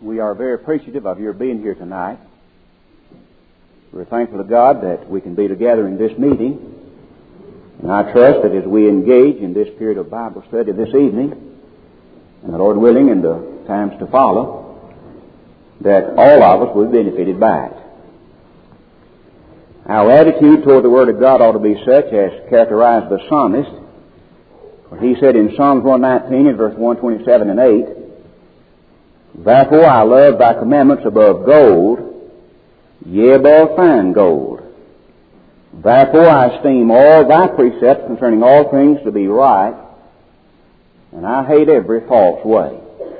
We are very appreciative of your being here tonight. We're thankful to God that we can be together in this meeting. And I trust that as we engage in this period of Bible study this evening, and the Lord willing in the times to follow, that all of us will be benefited by it. Our attitude toward the Word of God ought to be such as characterized the psalmist. For he said in Psalms 119 and verse 127 and 8, "Therefore I love thy commandments above gold, yea, above fine gold. Therefore I esteem all thy precepts concerning all things to be right, and I hate every false way."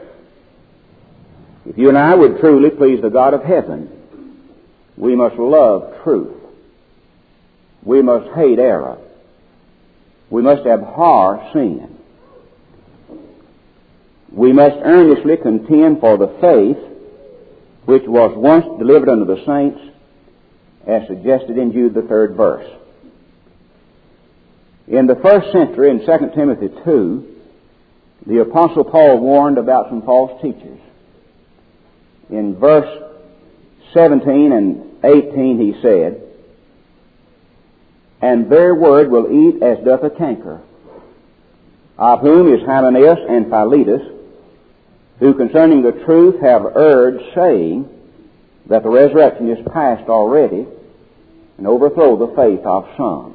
If you and I would truly please the God of heaven, we must love truth. We must hate error. We must abhor sin. We must earnestly contend for the faith which was once delivered unto the saints, as suggested in Jude the 3rd verse. In the first century, in 2 Timothy 2, the Apostle Paul warned about some false teachers. In verse 17 and 18 he said, "And their word will eat as doth a canker, of whom is Hymenaeus and Philetus, who concerning the truth have erred, saying that the resurrection is past already, and overthrow the faith of some."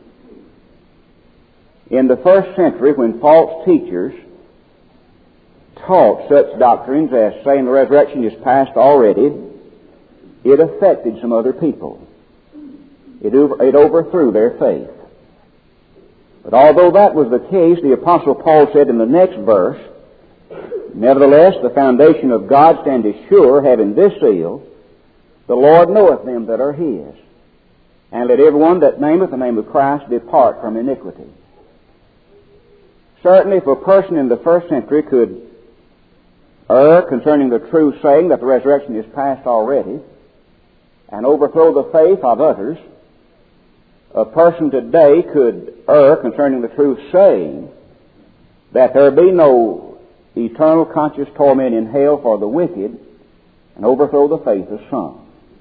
In the first century, when false teachers taught such doctrines as saying the resurrection is past already, it affected some other people. It overthrew their faith. But although that was the case, the Apostle Paul said in the next verse, "Nevertheless, the foundation of God standeth sure, having this seal, the Lord knoweth them that are his. And let everyone that nameth the name of Christ depart from iniquity." Certainly, if a person in the first century could err concerning the true saying that the resurrection is past already, and overthrow the faith of others, a person today could err concerning the true saying that there be no eternal conscious torment in hell for the wicked, and overthrow the faith of some.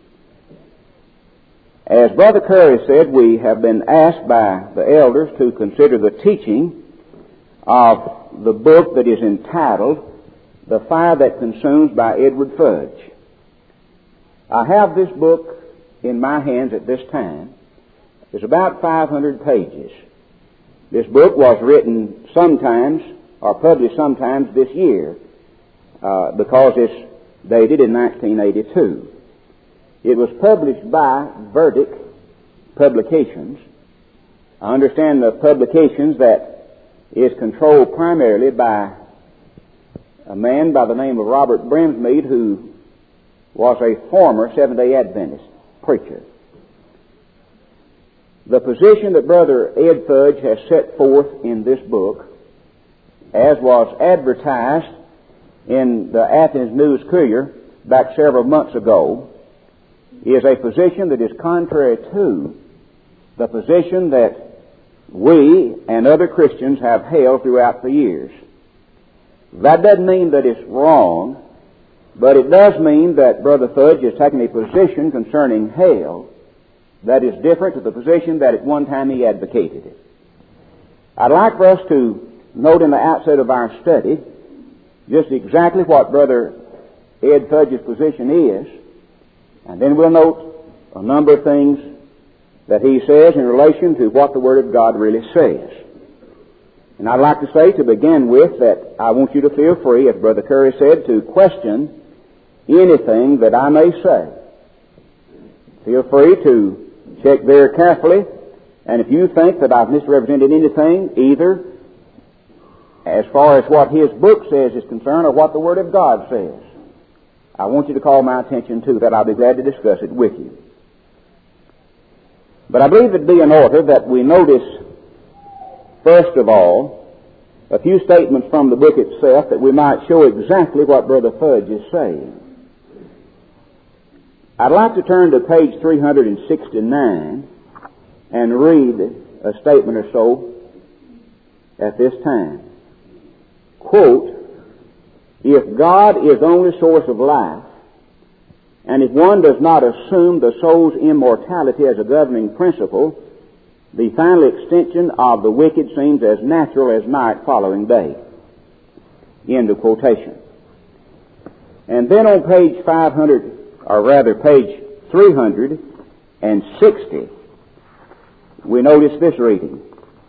As Brother Curry said, we have been asked by the elders to consider the teaching of the book that is entitled "The Fire That Consumes" by Edward Fudge. I have this book in my hands at this time. It's about 500 pages. This book was written sometimes, or published sometimes this year, because it's dated in 1982. It was published by Verdict Publications. I understand the publications that is controlled primarily by a man by the name of Robert Brinsmead, who was a former Seventh-day Adventist preacher. The position that Brother Ed Fudge has set forth in this book, as was advertised in the Athens News-Courier back several months ago, is a position that is contrary to the position that we and other Christians have held throughout the years. That doesn't mean that it's wrong, but it does mean that Brother Fudge is taking a position concerning hell that is different to the position that at one time he advocated it. I'd like for us to note in the outset of our study just exactly what Brother Ed Fudge's position is, and then we'll note a number of things that he says in relation to what the Word of God really says. And I'd like to say to begin with that I want you to feel free, as Brother Curry said, to question anything that I may say. Feel free to check very carefully, and if you think that I've misrepresented anything, either as far as what his book says is concerned or what the Word of God says, I want you to call my attention to that. I'll be glad to discuss it with you. But I believe it'd be in order that we notice, first of all, a few statements from the book itself that we might show exactly what Brother Fudge is saying. I'd like to turn to page 369 and read a statement or so at this time. Quote, if God is the only source of life, and if one does not assume the soul's immortality as a governing principle, the final extinction of the wicked seems as natural as night following day. End of quotation. And then on page 500, or rather page 360, we notice this reading.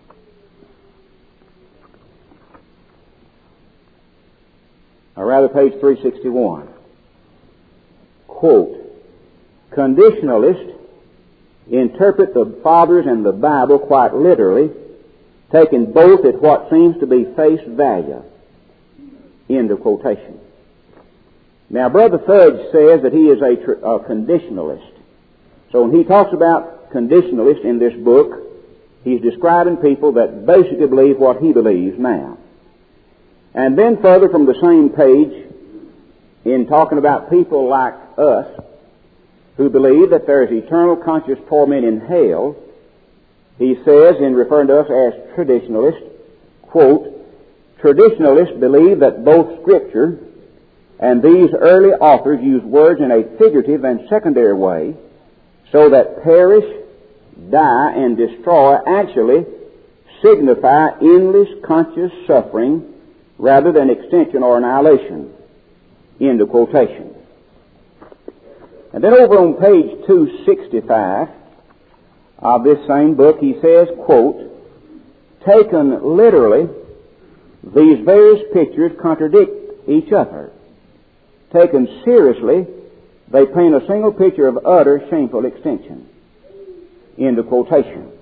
Or rather page 361. Quote, conditionalists interpret the Fathers and the Bible quite literally, taking both at what seems to be face value. End of quotation. Now, Brother Fudge says that he is a conditionalist. So when he talks about conditionalists in this book, he's describing people that basically believe what he believes now. And then further from the same page, in talking about people like us who believe that there is eternal conscious torment in hell, he says, in referring to us as traditionalists, quote, traditionalists believe that both Scripture and these early authors use words in a figurative and secondary way, so that perish, die, and destroy actually signify endless conscious suffering rather than extinction or annihilation. End of quotation. And then over on page 265 of this same book, he says, quote, taken literally, these various pictures contradict each other. Taken seriously, they paint a single picture of utter shameful extinction. End of quotation.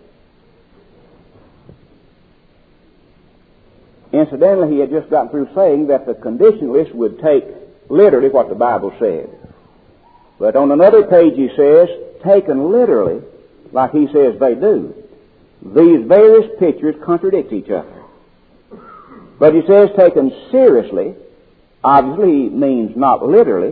Incidentally, he had just gotten through saying that the conditionalists would take literally what the Bible said. But on another page he says, taken literally, like he says they do, these various pictures contradict each other. But he says taken seriously, obviously he means not literally,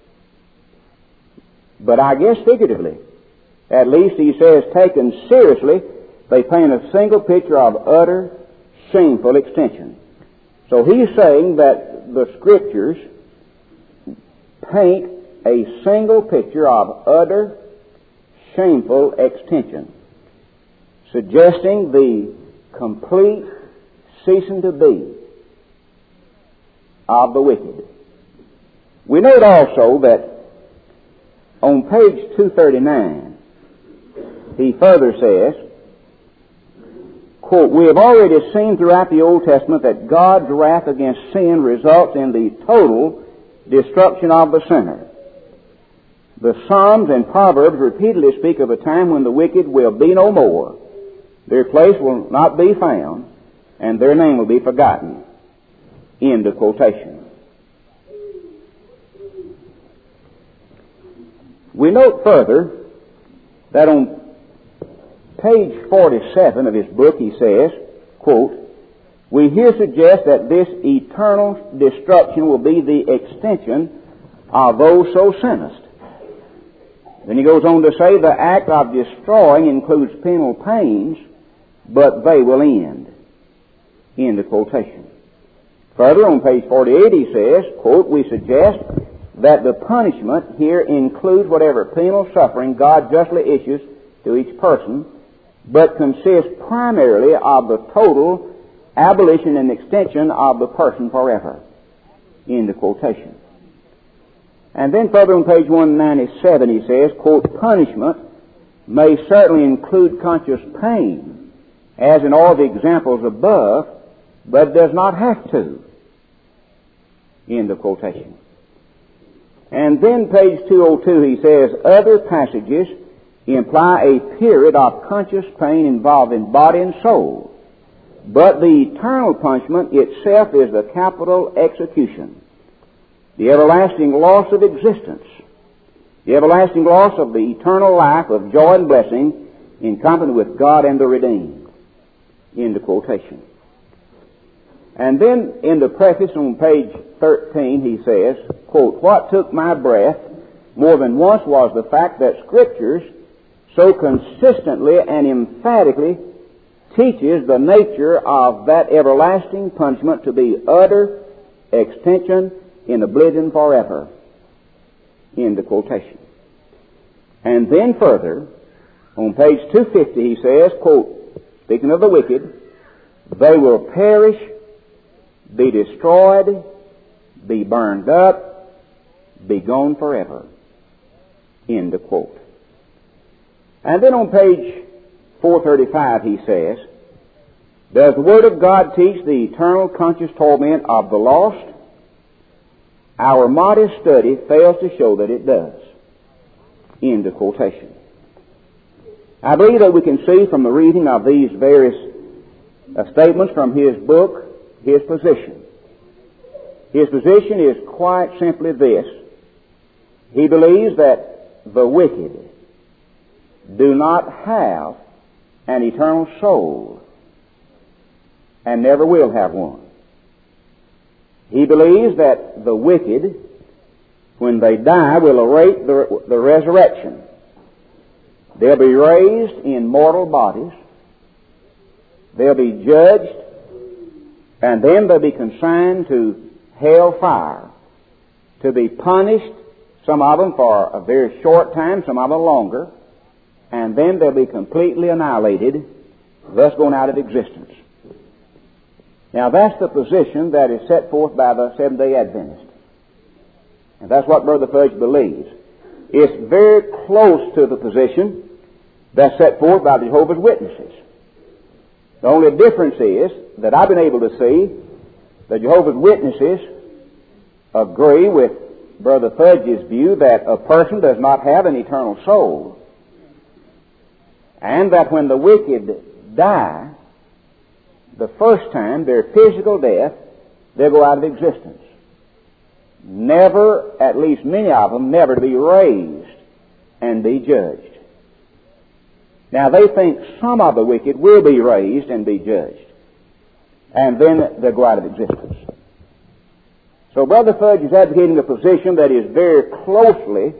but I guess figuratively. At least he says taken seriously, they paint a single picture of utter shameful extinction. So he's saying that the Scriptures paint a single picture of utter shameful extinction, suggesting the complete ceasing to be of the wicked. We note also that on page 239, he further says, quote, we have already seen throughout the Old Testament that God's wrath against sin results in the total destruction of the sinner. The Psalms and Proverbs repeatedly speak of a time when the wicked will be no more. Their place will not be found, and their name will be forgotten. End of quotation. We note further that on page 47 of his book he says, quote, we here suggest that this eternal destruction will be the extinction of those so sentenced. Then he goes on to say the act of destroying includes penal pains, but they will end. End of quotation. Further, on page 48 he says, quote, we suggest that the punishment here includes whatever penal suffering God justly issues to each person, but consists primarily of the total abolition and extinction of the person forever. End of quotation. And then further on page 197 he says, quote, punishment may certainly include conscious pain, as in all the examples above, but does not have to. End of quotation. And then page 202 he says, other passages imply a period of conscious pain involving body and soul, but the eternal punishment itself is the capital execution, the everlasting loss of existence, the everlasting loss of the eternal life of joy and blessing in company with God and the redeemed. End of quotation. And then in the preface on page 13 he says, quote, what took my breath more than once was the fact that Scriptures so consistently and emphatically teaches the nature of that everlasting punishment to be utter extinction in oblivion forever. End of quotation. And then further, on page 250, he says, quote, speaking of the wicked, they will perish, be destroyed, be burned up, be gone forever. End of quote. And then on page 435 he says, does the Word of God teach the eternal conscious torment of the lost? Our modest study fails to show that it does. End of quotation. I believe that we can see from the reading of these various statements from his book, his position. His position is quite simply this. He believes that the wicked do not have an eternal soul and never will have one. He believes that the wicked, when they die, will await the resurrection. They'll be raised in mortal bodies. They'll be judged, and then they'll be consigned to hell fire to be punished, some of them for a very short time, some of them longer, and then they'll be completely annihilated, thus going out of existence. Now that's the position that is set forth by the Seventh-day Adventist. And that's what Brother Fudge believes. It's very close to the position that's set forth by the Jehovah's Witnesses. The only difference is that I've been able to see the Jehovah's Witnesses agree with Brother Fudge's view that a person does not have an eternal soul, and that when the wicked die, the first time, their physical death, they'll go out of existence. Never, at least many of them, never to be raised and be judged. Now they think some of the wicked will be raised and be judged, and then they'll go out of existence. So Brother Fudge is advocating a position that is very closely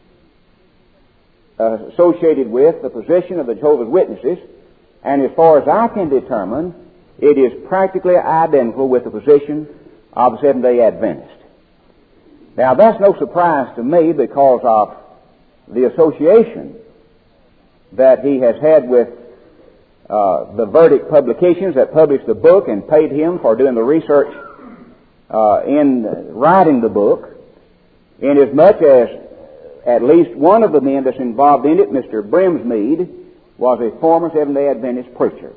associated with the position of the Jehovah's Witnesses, and as far as I can determine, it is practically identical with the position of the Seventh-day Adventist. Now that's no surprise to me because of the association that he has had with the Verdict Publications that published the book and paid him for doing the research in writing the book, inasmuch as at least one of the men that's involved in it, Mr. Brimsmead, was a former Seventh-day Adventist preacher.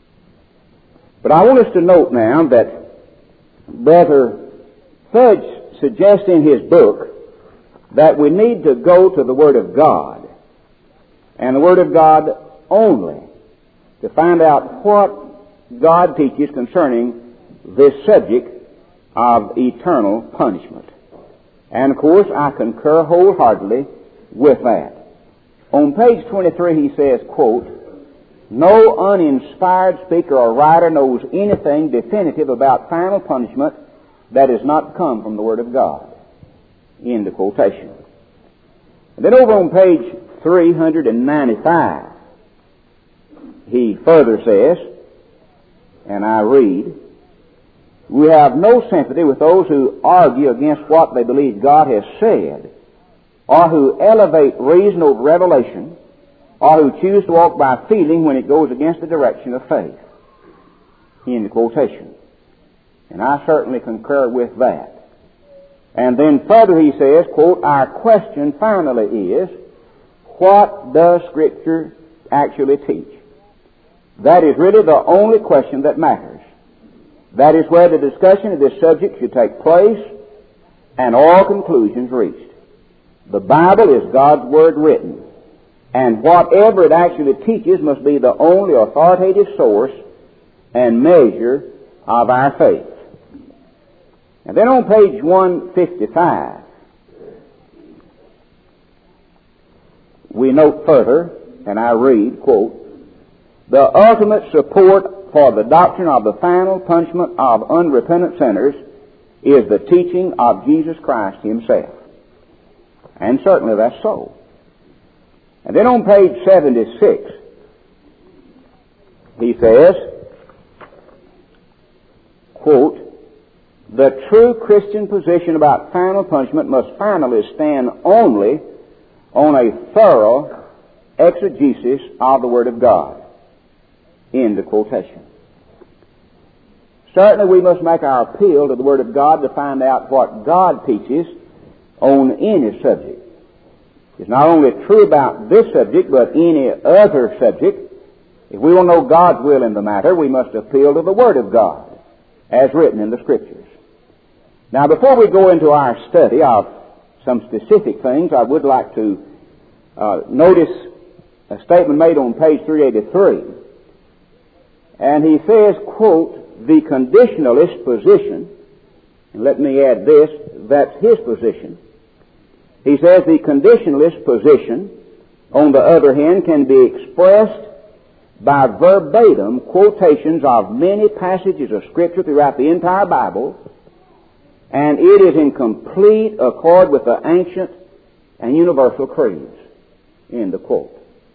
But I want us to note now that Brother Fudge suggests in his book that we need to go to the Word of God, and the Word of God only, to find out what God teaches concerning this subject of eternal punishment. And of course, I concur wholeheartedly with that. On page 23 he says, quote, no uninspired speaker or writer knows anything definitive about final punishment that has not come from the Word of God. End of quotation. And then over on page 395, he further says, and I read, we have no sympathy with those who argue against what they believe God has said, or who elevate reason over revelation, or who choose to walk by feeling when it goes against the direction of faith. End of quotation. And I certainly concur with that. And then further he says, quote, our question finally is, what does Scripture actually teach? That is really the only question that matters. That is where the discussion of this subject should take place and all conclusions reached. The Bible is God's Word written, and whatever it actually teaches must be the only authoritative source and measure of our faith. And then on page 155, we note further, and I read, quote, the ultimate support for the doctrine of the final punishment of unrepentant sinners is the teaching of Jesus Christ Himself. And certainly that's so. And then on page 76, he says, quote, the true Christian position about final punishment must finally stand only on a thorough exegesis of the Word of God. End of quotation. Certainly we must make our appeal to the Word of God to find out what God teaches on any subject. It's not only true about this subject, but any other subject. If we will know God's will in the matter, we must appeal to the Word of God, as written in the Scriptures. Now, before we go into our study of some specific things, I would like to notice a statement made on page 383. And he says, quote, the conditionalist position, and let me add this, that's his position. He says the conditionalist position, on the other hand, can be expressed by verbatim quotations of many passages of Scripture throughout the entire Bible, and it is in complete accord with the ancient and universal creeds. End of quote.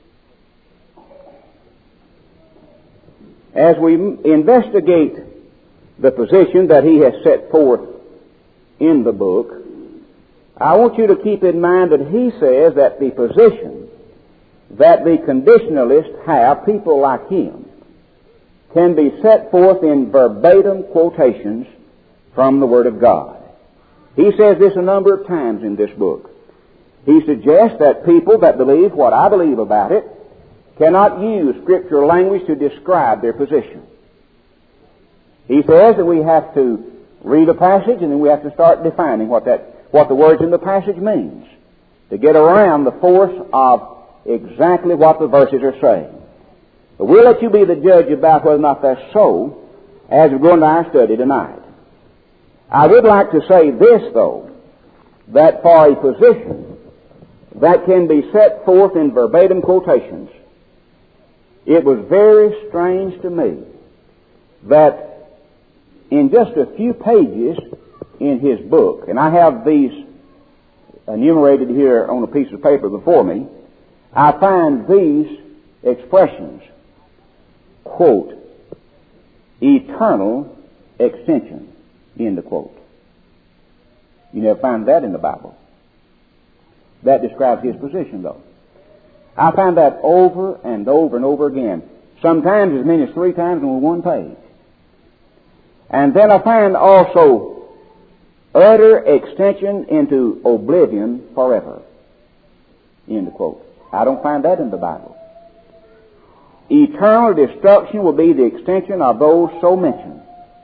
As we investigate the position that he has set forth in the book, I want you to keep in mind that he says that the position that the conditionalists have, people like him, can be set forth in verbatim quotations from the Word of God. He says this a number of times in this book. He suggests that people that believe what I believe about it cannot use scriptural language to describe their position. He says that we have to read a passage and then we have to start defining what the words in the passage means to get around the force of exactly what the verses are saying. But we'll let you be the judge about whether or not that's so as we go into our study tonight. I would like to say this, though, that for a position that can be set forth in verbatim quotations, it was very strange to me that in just a few pages in his book, and I have these enumerated here on a piece of paper before me, I find these expressions, quote, eternal extension, end of quote. You never find that in the Bible. That describes his position, though. I find that over and over and over again, sometimes as many as 3 times on one page. And then I find also utter extension into oblivion forever, end of quote. I don't find that in the Bible. Eternal destruction will be the extension of those so mentioned.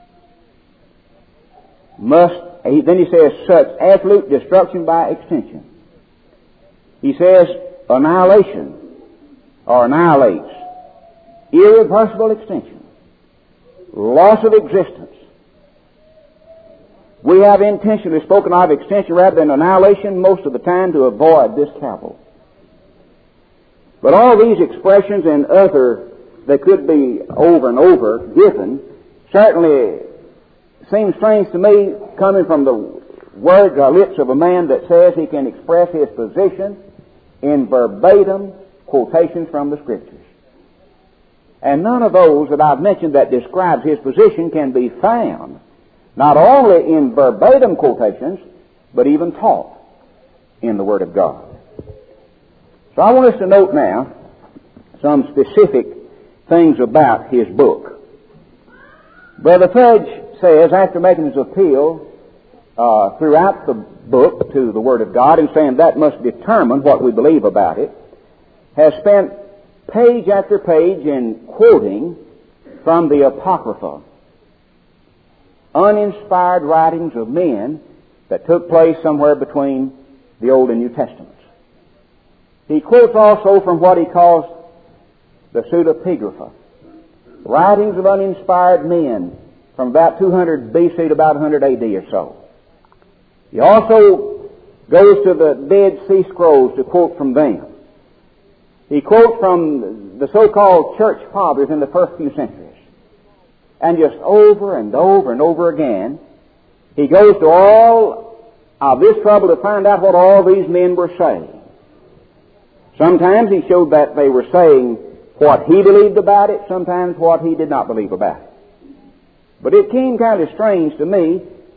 Then he says, such absolute destruction by extension. He says, annihilation, or annihilates, irreversible extension, loss of existence. We have intentionally spoken of extension rather than annihilation most of the time to avoid this cavil. But all these expressions and other that could be over and over given certainly seem strange to me coming from the words or lips of a man that says he can express his position in verbatim quotations from the Scriptures. And none of those that I've mentioned that describes his position can be found not only in verbatim quotations, but even taught in the Word of God. So I want us to note now some specific things about his book. Brother Fudge says, after making his appeal throughout the book to the Word of God and saying that must determine what we believe about it, has spent page after page in quoting from the Apocrypha, uninspired writings of men that took place somewhere between the Old and New Testaments. He quotes also from what he calls the pseudepigrapha, writings of uninspired men from about 200 BC to about 100 AD or so. He also goes to the Dead Sea Scrolls to quote from them. He quotes from the so-called church fathers in the first few centuries. And just over and over and over again, he goes to all of this trouble to find out what all these men were saying. Sometimes he showed that they were saying what he believed about it, sometimes what he did not believe about it. But it came kind of strange to me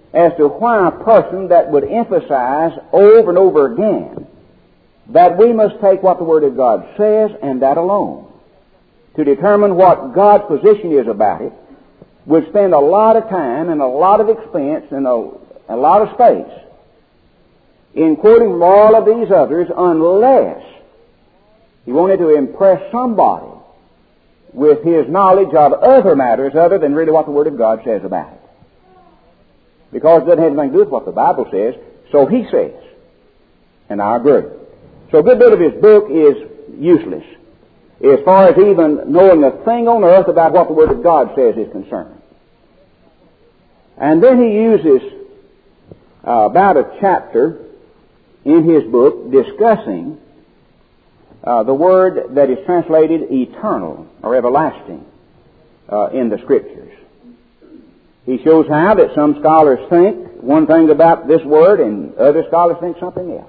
as to why a person that would emphasize over and over again that we must take what the Word of God says and that alone to determine what God's position is about it would spend a lot of time and a lot of expense and a lot of space in quoting from all of these others unless he wanted to impress somebody with his knowledge of other matters other than really what the Word of God says about it. Because it doesn't have anything to do with what the Bible says, so he says. And I agree. So a good bit of his book is useless as far as even knowing a thing on earth about what the Word of God says is concerned. And then he uses about a chapter in his book discussing the word that is translated eternal or everlasting in the Scriptures. He shows how that some scholars think one thing about this word and other scholars think something else.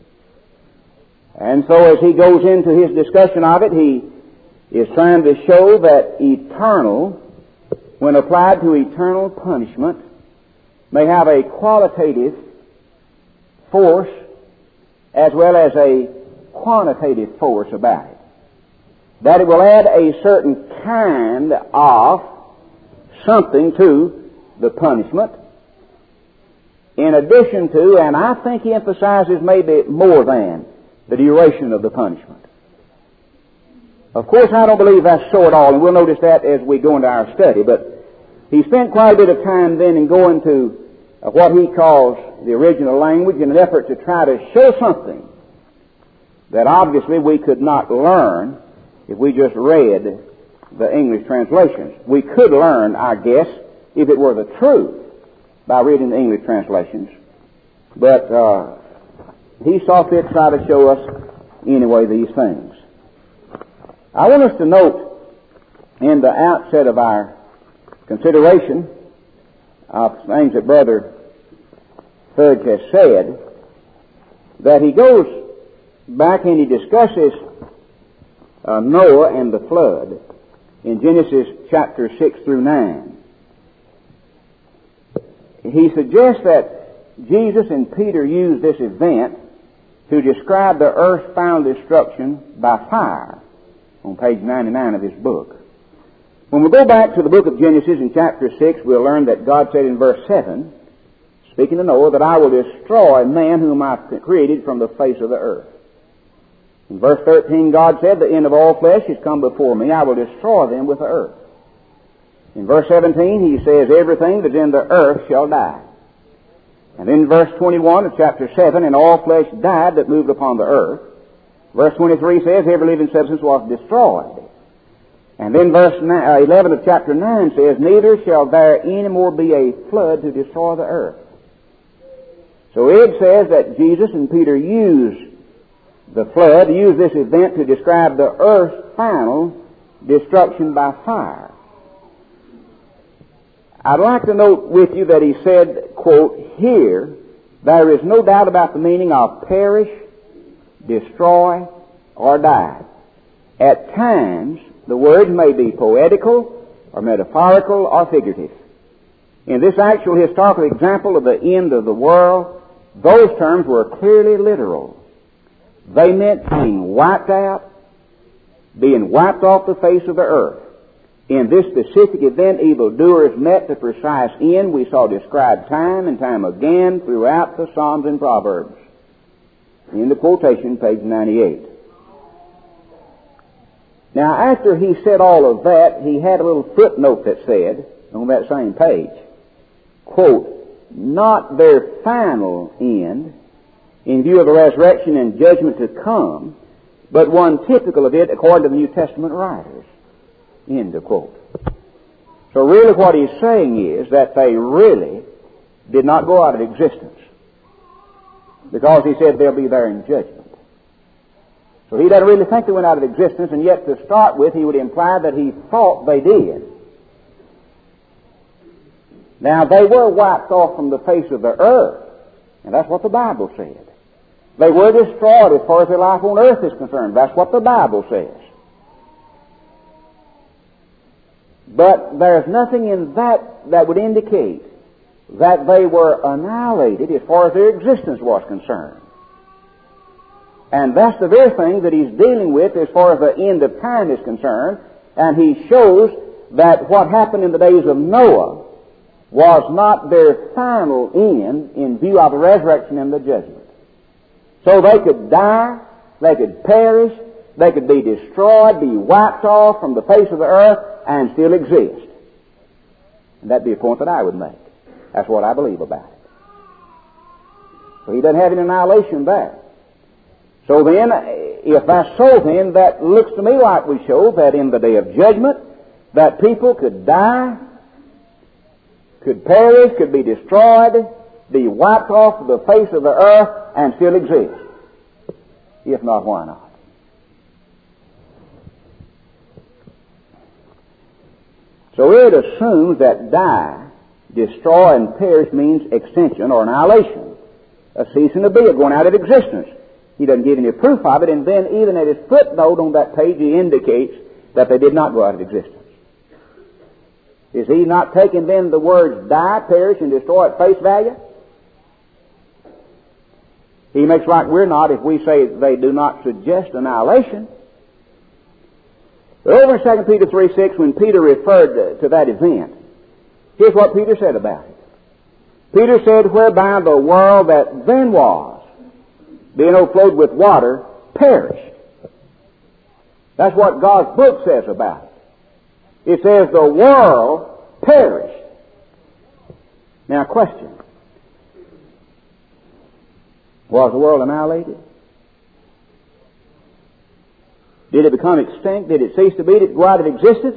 And so as he goes into his discussion of it, he is trying to show that eternal, when applied to eternal punishment, may have a qualitative force as well as a quantitative force about it. That it will add a certain kind of something to the punishment in addition to, and I think he emphasizes maybe more than, the duration of the punishment. Of course, I don't believe that's so at all, and we'll notice that as we go into our study, but he spent quite a bit of time then in going to what he calls the original language in an effort to try to show something that obviously we could not learn if we just read the English translations. We could learn, I guess, if it were the truth by reading the English translations, but he saw fit to try to show us anyway these things. I want us to note in the outset of our consideration of things that Brother Fudge has said, that he goes back and he discusses Noah and the flood in Genesis chapter 6 through 9. He suggests that Jesus and Peter used this event to describe the earth's final destruction by fire on page 99 of his book. When we go back to the book of Genesis in chapter 6, we'll learn that God said in verse 7, speaking to Noah, that I will destroy man whom I created from the face of the earth. In verse 13, God said, the end of all flesh is come before me. I will destroy them with the earth. In verse 17, he says, everything that's in the earth shall die. And in verse 21 of chapter 7, and all flesh died that moved upon the earth. Verse 23 says, every living substance was destroyed. And then verse 11 of chapter 9 says, neither shall there any more be a flood to destroy the earth. So it says that Jesus and Peter used the flood, used this event to describe the earth's final destruction by fire. I'd like to note with you that he said, quote, here there is no doubt about the meaning of perish, destroy, or die. At times, the words may be poetical, or metaphorical, or figurative. In this actual historical example of the end of the world, those terms were clearly literal. They meant being wiped out, being wiped off the face of the earth. In this specific event, evildoers met the precise end we saw described time and time again throughout the Psalms and Proverbs. In the quotation, page 98. Now, after he said all of that, he had a little footnote that said, on that same page, quote, not their final end, in view of the resurrection and judgment to come, but one typical of it according to the New Testament writers. End of quote. So really what he's saying is that they really did not go out of existence, because he said they'll be there in judgment. So he doesn't really think they went out of existence, and yet to start with he would imply that he thought they did. Now they were wiped off from the face of the earth, and that's what the Bible said. They were destroyed as far as their life on earth is concerned. That's what the Bible says. But there's nothing in that would indicate that they were annihilated as far as their existence was concerned. And that's the very thing that he's dealing with as far as the end of time is concerned. And he shows that what happened in the days of Noah was not their final end in view of the resurrection and the judgment. So they could die, they could perish, they could be destroyed, be wiped off from the face of the earth, and still exist. And that'd be a point that I would make. That's what I believe about it. So he doesn't have any annihilation there. So then, if that's so, then that looks to me like we show that in the day of judgment, that people could die, could perish, could be destroyed, be wiped off of the face of the earth, and still exist. If not, why not? So it assumes that die, destroy, and perish means extinction or annihilation, a ceasing to be, a going out of existence. He doesn't give any proof of it, and then even at his footnote on that page he indicates that they did not go out of existence. Is he not taking then the words die, perish, and destroy at face value? He makes like we're not if we say they do not suggest annihilation. But over in 2 Peter 3:6, when Peter referred to that event, here's what Peter said about it. Peter said, whereby the world that then was, being overflowed with water, perished. That's what God's book says about it. It says the world perished. Now, question. Was the world annihilated? Did it become extinct? Did it cease to be? Did it go out of existence?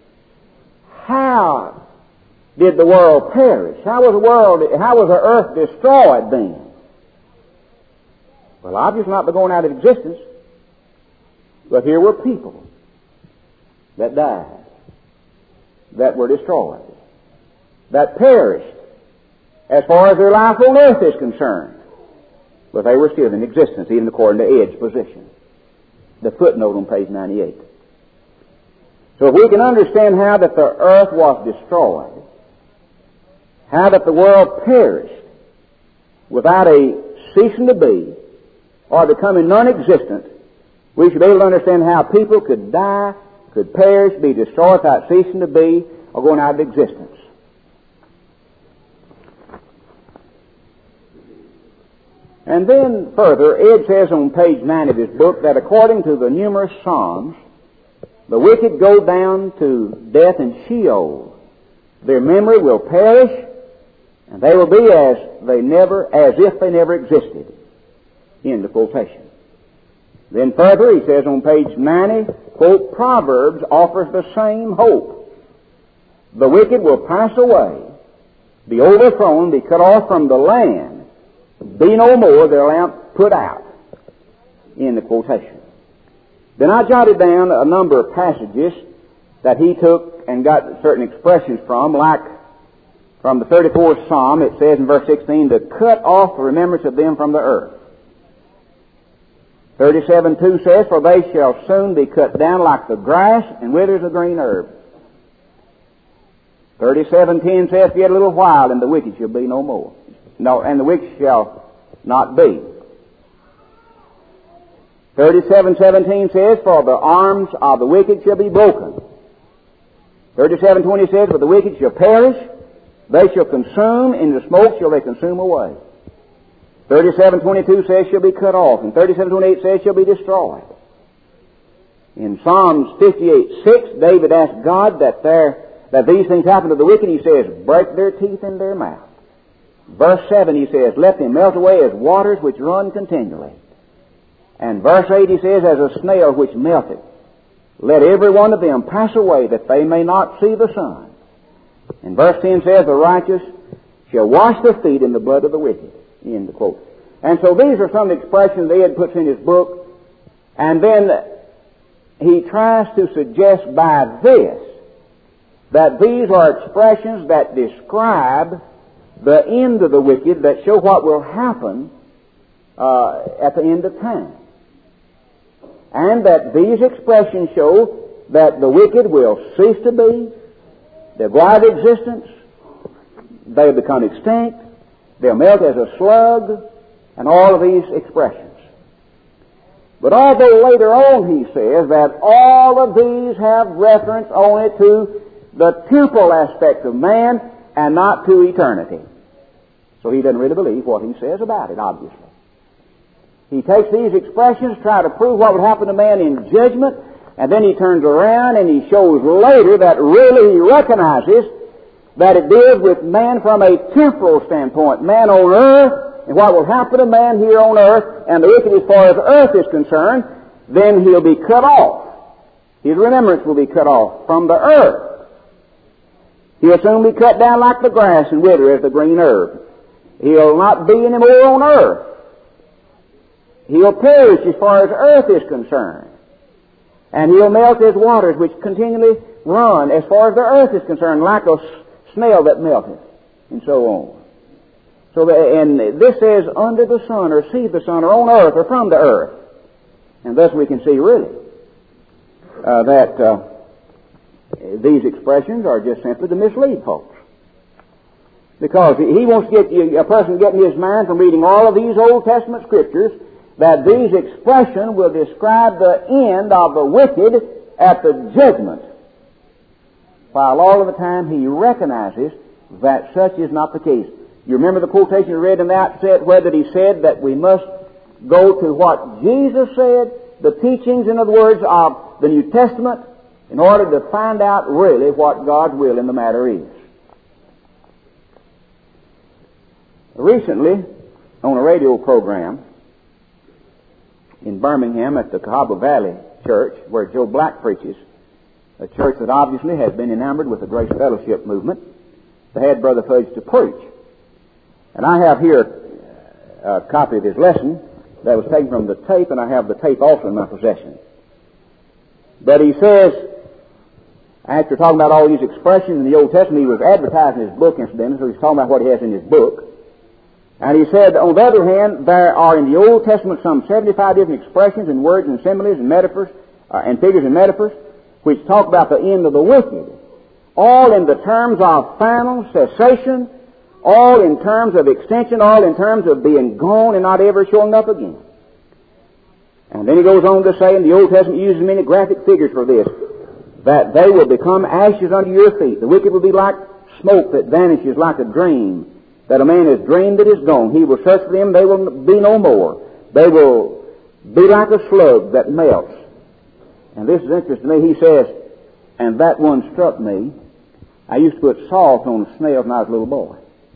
How did the world perish? How was the earth destroyed then? Well, obviously not by going out of existence. But here were people that died, that were destroyed, that perished as far as their life on earth is concerned. But they were still in existence, even according to Ed's position. The footnote on page 98. So if we can understand how that the earth was destroyed, how that the world perished without a ceasing to be or becoming non-existent, we should be able to understand how people could die, could perish, be destroyed without ceasing to be or going out of existence. And then further, Ed says on page 9 of his book that according to the numerous Psalms, the wicked go down to death and Sheol. Their memory will perish, and they will be as if they never existed. End of quotation. Then further, he says on page 90, quote, Proverbs offers the same hope. The wicked will pass away, be overthrown, be cut off from the land, be no more, their lamp put out. In the quotation. Then I jotted down a number of passages that he took and got certain expressions from, like from the 34th Psalm, it says in verse 16, to cut off the remembrance of them from the earth. 37:2 says, for they shall soon be cut down like the grass and withers the green herb. 37:10 says, yet a little while and the wicked shall be no more. No, and the wicked shall not be. 37:17 says, for the arms of the wicked shall be broken. 37:20 says, for the wicked shall perish, they shall consume, in the smoke shall they consume away. 37:22 says shall be cut off, and 37:28 says shall be destroyed. In Psalms 58:6, David asked God that these things happen to the wicked. He says, break their teeth in their mouth. Verse 7, he says, let them melt away as waters which run continually. And verse 8, he says, as a snail which melteth, let every one of them pass away, that they may not see the sun. And verse 10 says, the righteous shall wash their feet in the blood of the wicked. End of quote. And so these are some expressions Ed puts in his book, and then he tries to suggest by this that these are expressions that describe the end of the wicked, that show what will happen at the end of time. And that these expressions show that the wicked will cease to be, they'll go out of existence, they'll become extinct, they'll melt as a slug, and all of these expressions. But although later on he says that all of these have reference only to the temporal aspect of man and not to eternity. So he doesn't really believe what he says about it, obviously. He takes these expressions, try to prove what would happen to man in judgment, and then he turns around and he shows later that really he recognizes that it deals with man from a temporal standpoint, man on earth, and what will happen to man here on earth, and the wicked as far as earth is concerned, then he'll be cut off. His remembrance will be cut off from the earth. He'll soon be cut down like the grass and wither as the green herb. He'll not be any more on earth. He'll perish as far as earth is concerned. And he'll melt as waters which continually run as far as the earth is concerned, like a snail that melteth, and so on. So, and this says under the sun, or see the sun, or on earth, or from the earth. And thus we can see really that these expressions are just simply to mislead folks. Because he wants to get a person getting his mind from reading all of these Old Testament scriptures that these expressions will describe the end of the wicked at the judgment, while all of the time he recognizes that such is not the case. You remember the quotation you read in the outset where that he said that we must go to what Jesus said, the teachings, in other words, of the New Testament, in order to find out really what God's will in the matter is. Recently, on a radio program in Birmingham at the Cahaba Valley Church, where Joe Black preaches, a church that obviously has been enamored with the Grace Fellowship movement, they had Brother Fudge to preach. And I have here a copy of his lesson that was taken from the tape, and I have the tape also in my possession. But he says, after talking about all these expressions in the Old Testament, he was advertising his book, incidentally, so he's talking about what he has in his book. And he said, on the other hand, there are in the Old Testament some 75 different expressions and words and similes and metaphors, and figures and metaphors, which talk about the end of the wicked. All in the terms of final cessation, all in terms of extension, all in terms of being gone and not ever showing up again. And then he goes on to say, and the Old Testament uses many graphic figures for this, that they will become ashes under your feet. The wicked will be like smoke that vanishes like a dream, that a man has dreamed that is gone. He will search for them, they will be no more. They will be like a slug that melts. And this is interesting to me. He says, and that one struck me. I used to put salt on snails when I was a little boy.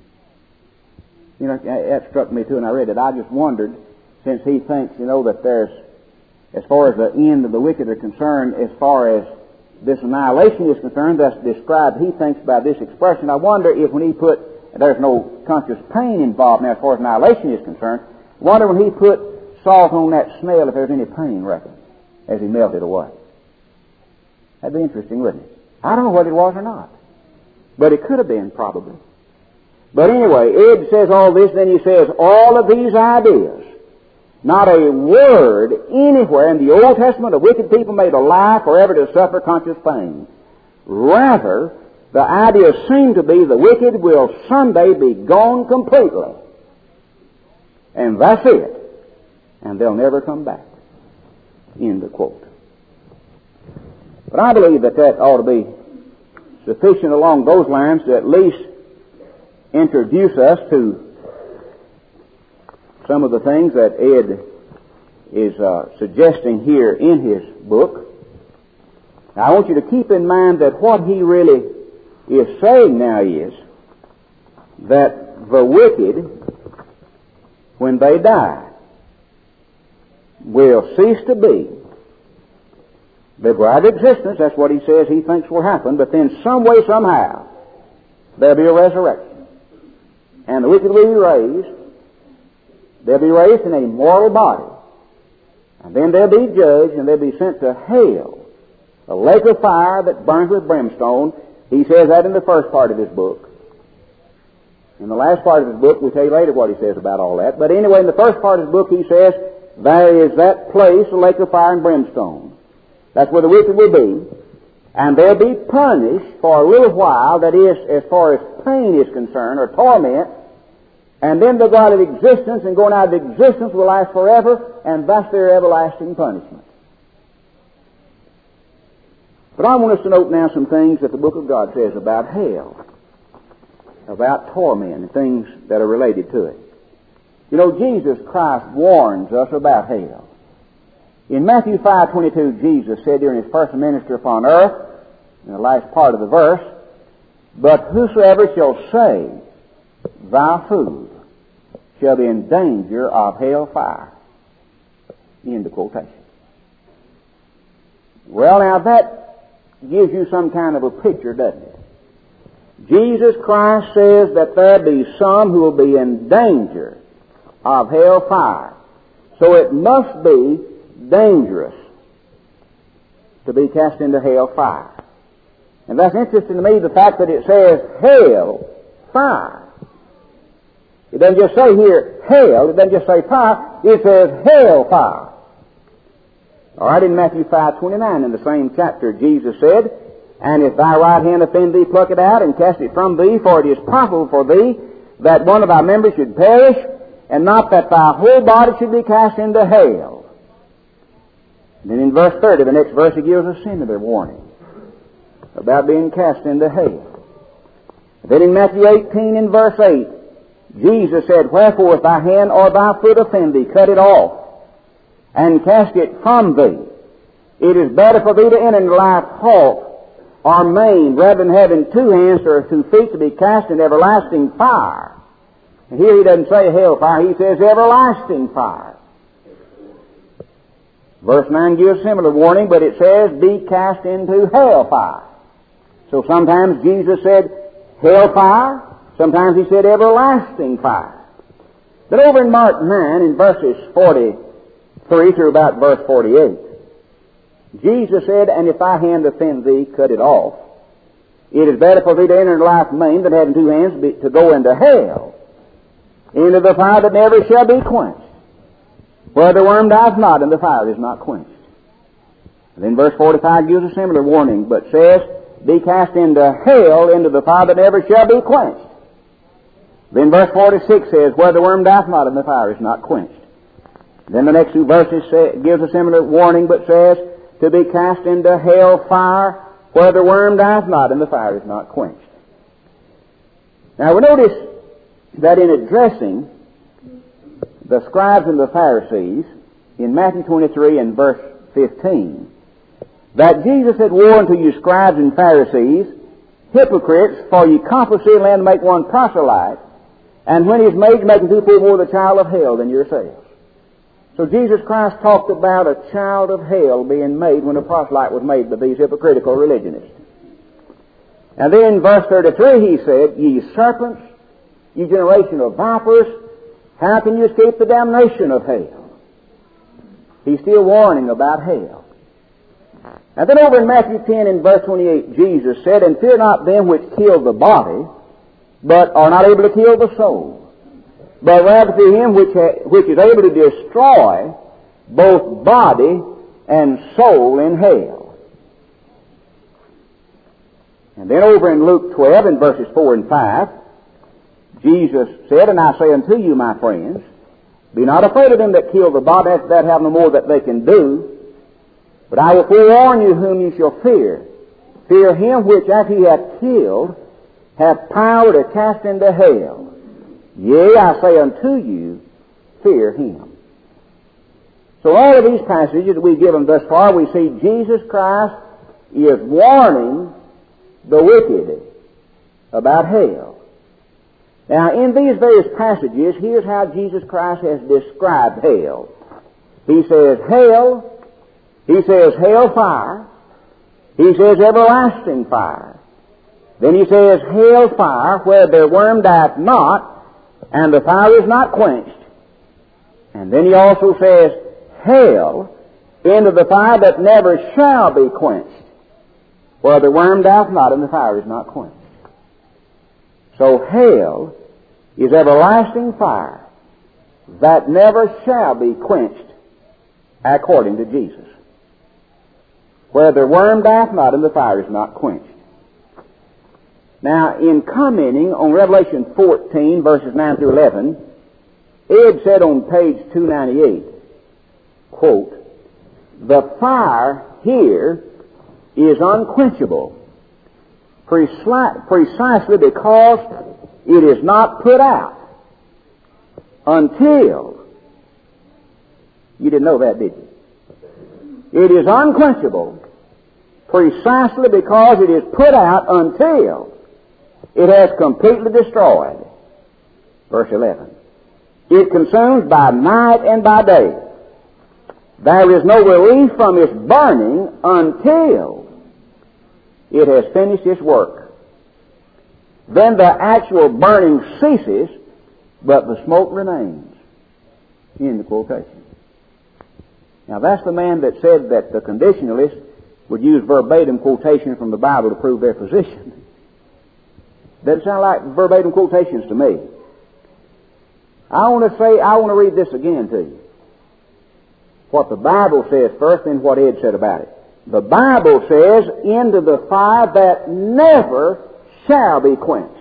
You know, that struck me too, and I read it. I just wondered, since he thinks, that there's, as far as the end of the wicked are concerned, as far as this annihilation is concerned, that's described, he thinks, by this expression. I wonder if when he put, there's no conscious pain involved now as far as annihilation is concerned, I wonder when he put salt on that snail if there's any pain, reckon, as he melted away. That'd be interesting, wouldn't it? I don't know whether it was or not, but it could have been, probably. But anyway, Ed says all this, then he says all of these ideas, not a word anywhere in the Old Testament of wicked people made alive forever to suffer conscious pain. Rather, the idea seemed to be the wicked will someday be gone completely. And that's it. And they'll never come back. End of quote. But I believe that ought to be sufficient along those lines to at least introduce us to some of the things that Ed is suggesting here in his book. Now, I want you to keep in mind that what he really is saying now is that the wicked, when they die, will cease to be. They'll go out of existence. That's what he says he thinks will happen. But then some way, somehow, there'll be a resurrection. And the wicked will be raised. They'll be raised in a mortal body. And then they'll be judged and they'll be sent to hell, a lake of fire that burns with brimstone. He says that in the first part of his book. In the last part of his book, we'll tell you later what he says about all that. But anyway, in the first part of his book, he says, there is that place, a lake of fire and brimstone. That's where the wicked will be. And they'll be punished for a little while, that is, as far as pain is concerned, or torment, and then they'll go out of existence, and going out of existence will last forever, and that's their everlasting punishment. But I want us to note now some things that the book of God says about hell, about torment, and things that are related to it. You know, Jesus Christ warns us about hell. In Matthew 5:22, Jesus said during his first ministry upon earth, in the last part of the verse, "But whosoever shall say, Thy food shall be in danger of hell fire." End of quotation. Well, now that gives you some kind of a picture, doesn't it? Jesus Christ says that there be some who will be in danger of hell fire. So it must be dangerous to be cast into hell fire. And that's interesting to me, the fact that it says hell fire. It doesn't just say here hell, it doesn't just say fire, it says hell fire. All right, in Matthew 5:29, in the same chapter, Jesus said, "And if thy right hand offend thee, pluck it out and cast it from thee, for it is possible for thee that one of thy members should perish, and not that thy whole body should be cast into hell." And then in verse 30, the next verse, he gives a similar warning about being cast into hell. Then in Matthew 18, in verse 8, Jesus said, "Wherefore if thy hand or thy foot offend thee, cut it off, and cast it from thee. It is better for thee to enter into life halt or maimed, rather than having 2 hands or 2 feet to be cast into everlasting fire." And here he doesn't say hell fire, he says everlasting fire. Verse 9 gives similar warning, but it says, "Be cast into hell fire." So sometimes Jesus said hell fire, sometimes he said everlasting fire. But over in Mark 9, in verses 43 through about verse 48, Jesus said, "And if thy hand offend thee, cut it off. It is better for thee to enter into life maimed than having 2 hands to go into hell, into the fire that never shall be quenched, where the worm dieth not and the fire is not quenched." And then verse 45 gives a similar warning, but says, "Be cast into hell, into the fire that never shall be quenched." Then verse 46 says, "Where the worm dieth not and the fire is not quenched." Then the next 2 verses gives a similar warning, but says, "To be cast into hell fire, where the worm dieth not and the fire is not quenched." Now we notice that in addressing the scribes and the Pharisees in Matthew 23 and verse 15, that Jesus said, "Woe unto you, scribes and Pharisees, hypocrites, for ye compass the land to make one proselyte, and when he is made, making 2 more the child of hell than yourselves." So Jesus Christ talked about a child of hell being made when a proselyte was made by these hypocritical religionists. And then in verse 33 he said, "Ye serpents, ye generation of vipers, how can you escape the damnation of hell?" He's still warning about hell. And then over in Matthew 10 in verse 28, Jesus said, "And fear not them which kill the body, but are not able to kill the soul, but rather fear him which is able to destroy both body and soul in hell." And then over in Luke 12 in verses 4 and 5, Jesus said, "And I say unto you, my friends, be not afraid of them that kill the body, that have no more that they can do, but I will forewarn you whom you shall fear. Fear him which after he hath killed hath power to cast into hell. Yea, I say unto you, fear him." So all of these passages that we've given thus far, we see Jesus Christ is warning the wicked about hell. Now, in these various passages, here's how Jesus Christ has described hell. He says hell, he says hell fire, he says everlasting fire. Then he says hell fire, where the worm dieth not, and the fire is not quenched. And then he also says hell, into the fire that never shall be quenched, where the worm dieth not and the fire is not quenched. So hell is everlasting fire that never shall be quenched according to Jesus. where the worm dieth not and the fire is not quenched. Now, in commenting on Revelation 14, verses 9 through 11, Ed said on page 298, quote, "The fire here is unquenchable, precisely because it is not put out until..." You didn't know that, did you? It is unquenchable precisely because it is put out until it has completely destroyed. Verse 11. "It consumes by night and by day. There is no relief from its burning until it has finished its work. Then the actual burning ceases, but the smoke remains." End the quotation. Now that's the man that said that the conditionalists would use verbatim quotation from the Bible to prove their position. Doesn't sound like verbatim quotations to me. I want to read this again to you. What the Bible says first, and what Ed said about it. The Bible says, "Into the fire that never shall be quenched."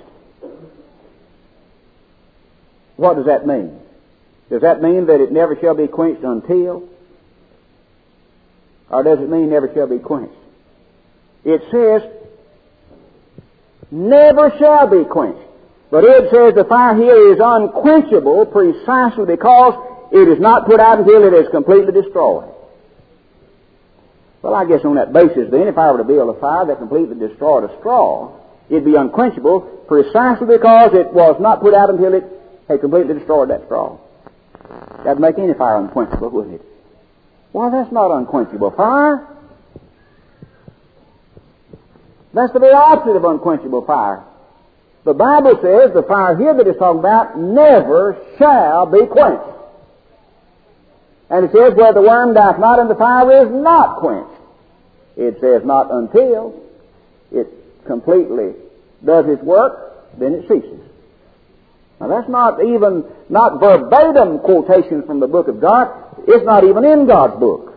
What does that mean? Does that mean that it never shall be quenched until? Or does it mean never shall be quenched? It says, "never shall be quenched." But it says the fire here is unquenchable precisely because it is not put out until it is completely destroyed. Well, I guess on that basis then, if I were to build a fire that completely destroyed a straw, it'd be unquenchable precisely because it was not put out until it had completely destroyed that straw. That'd make any fire unquenchable, wouldn't it? Well, that's not unquenchable fire. That's the very opposite of unquenchable fire. The Bible says the fire here that it's talking about never shall be quenched. And it says, "Where the worm dieth not and the fire is not quenched." It says not until it completely does its work, then it ceases. Now that's not verbatim quotation from the book of God. It's not even in God's book.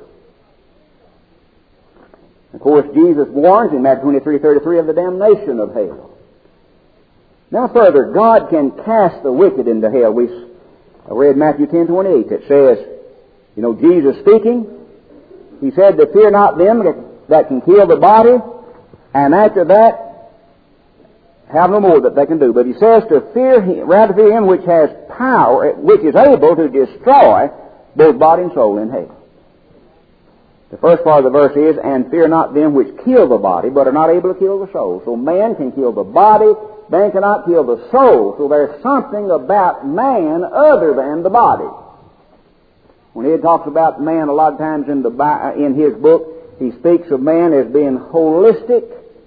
Of course, Jesus warns in Matthew 23:33 of the damnation of hell. Now further, God can cast the wicked into hell. We read Matthew 10:28 that says, Jesus speaking, He said to fear not them that can kill the body, and after that have no more that they can do. But He says to fear Him, rather fear Him which has power, which is able to destroy both body and soul in hell. The first part of the verse is, "And fear not them which kill the body, but are not able to kill the soul." So man can kill the body, man cannot kill the soul. So there's something about man other than the body. When he talks about man a lot of times in his book, he speaks of man as being holistic,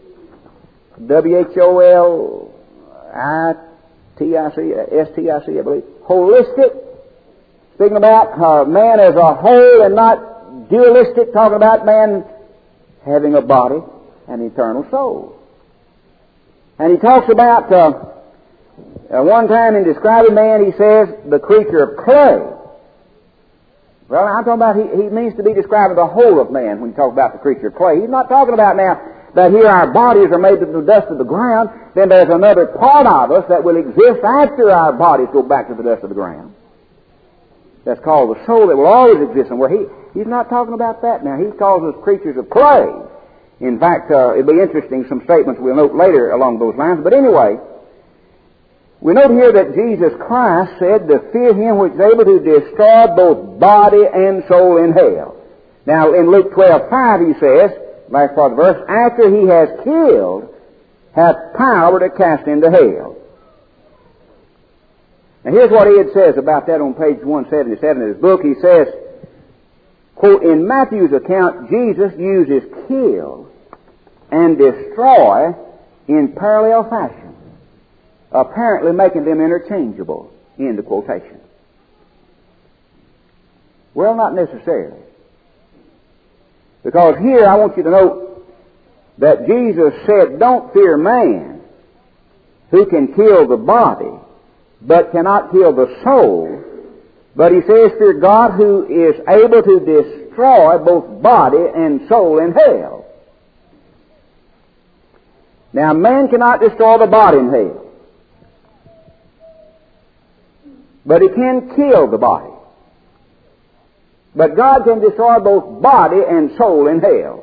WHOLISTIC, I believe. Holistic, speaking about man as a whole and not dualistic, talking about man having a body and eternal soul. And he talks about, one time in describing man, he says, the creature of clay. Well, I'm talking about, he means to be describing the whole of man when he talks about the creature of clay. He's not talking about now that here our bodies are made of the dust of the ground, then there's another part of us that will exist after our bodies go back to the dust of the ground. That's called the soul that will always exist. And where he's not talking about that now. He calls us creatures of clay. In fact, it'll be interesting, some statements we'll note later along those lines. But anyway, we note here that Jesus Christ said to fear Him which is able to destroy both body and soul in hell. Now, in Luke 12:5 He says, last part of the verse, after He has killed, hath power to cast into hell. Now here's what Ed says about that on page 177 of his book. He says, quote, "In Matthew's account, Jesus uses kill and destroy in parallel fashion, apparently making them interchangeable." End of quotation. Well, not necessarily. Because here I want you to note that Jesus said, "Don't fear man who can kill the body, but cannot kill the soul. But he says, fear God who is able to destroy both body and soul in hell. Now, man cannot destroy the body in hell, but he can kill the body. But God can destroy both body and soul in hell.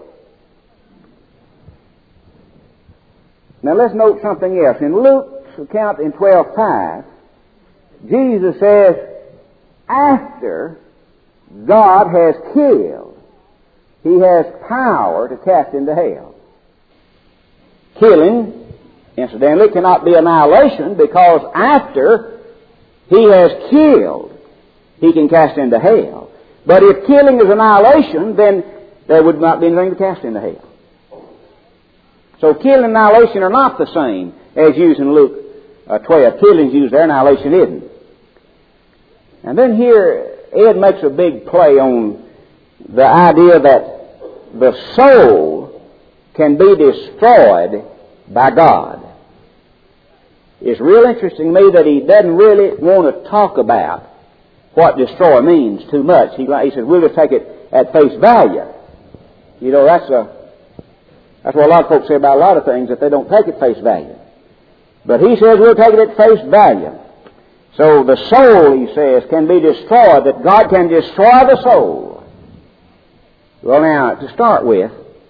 Now, let's note something else. In Luke's account in 12:5, Jesus says, after God has killed, He has power to cast into hell. Killing, incidentally, cannot be annihilation, because after He has killed, He can cast into hell. But if killing is annihilation, then there would not be anything to cast into hell. So killing and annihilation are not the same as used in Luke 12. Killing's used there, annihilation isn't. And then here, Ed makes a big play on the idea that the soul can be destroyed by God. It's real interesting to me that he doesn't really want to talk about what destroy means too much. He says, we'll just take it at face value. You know, that's what a lot of folks say about a lot of things, that they don't take it face value. But he says we'll take it at face value. So the soul, he says, can be destroyed, that God can destroy the soul. Well, now, to start with,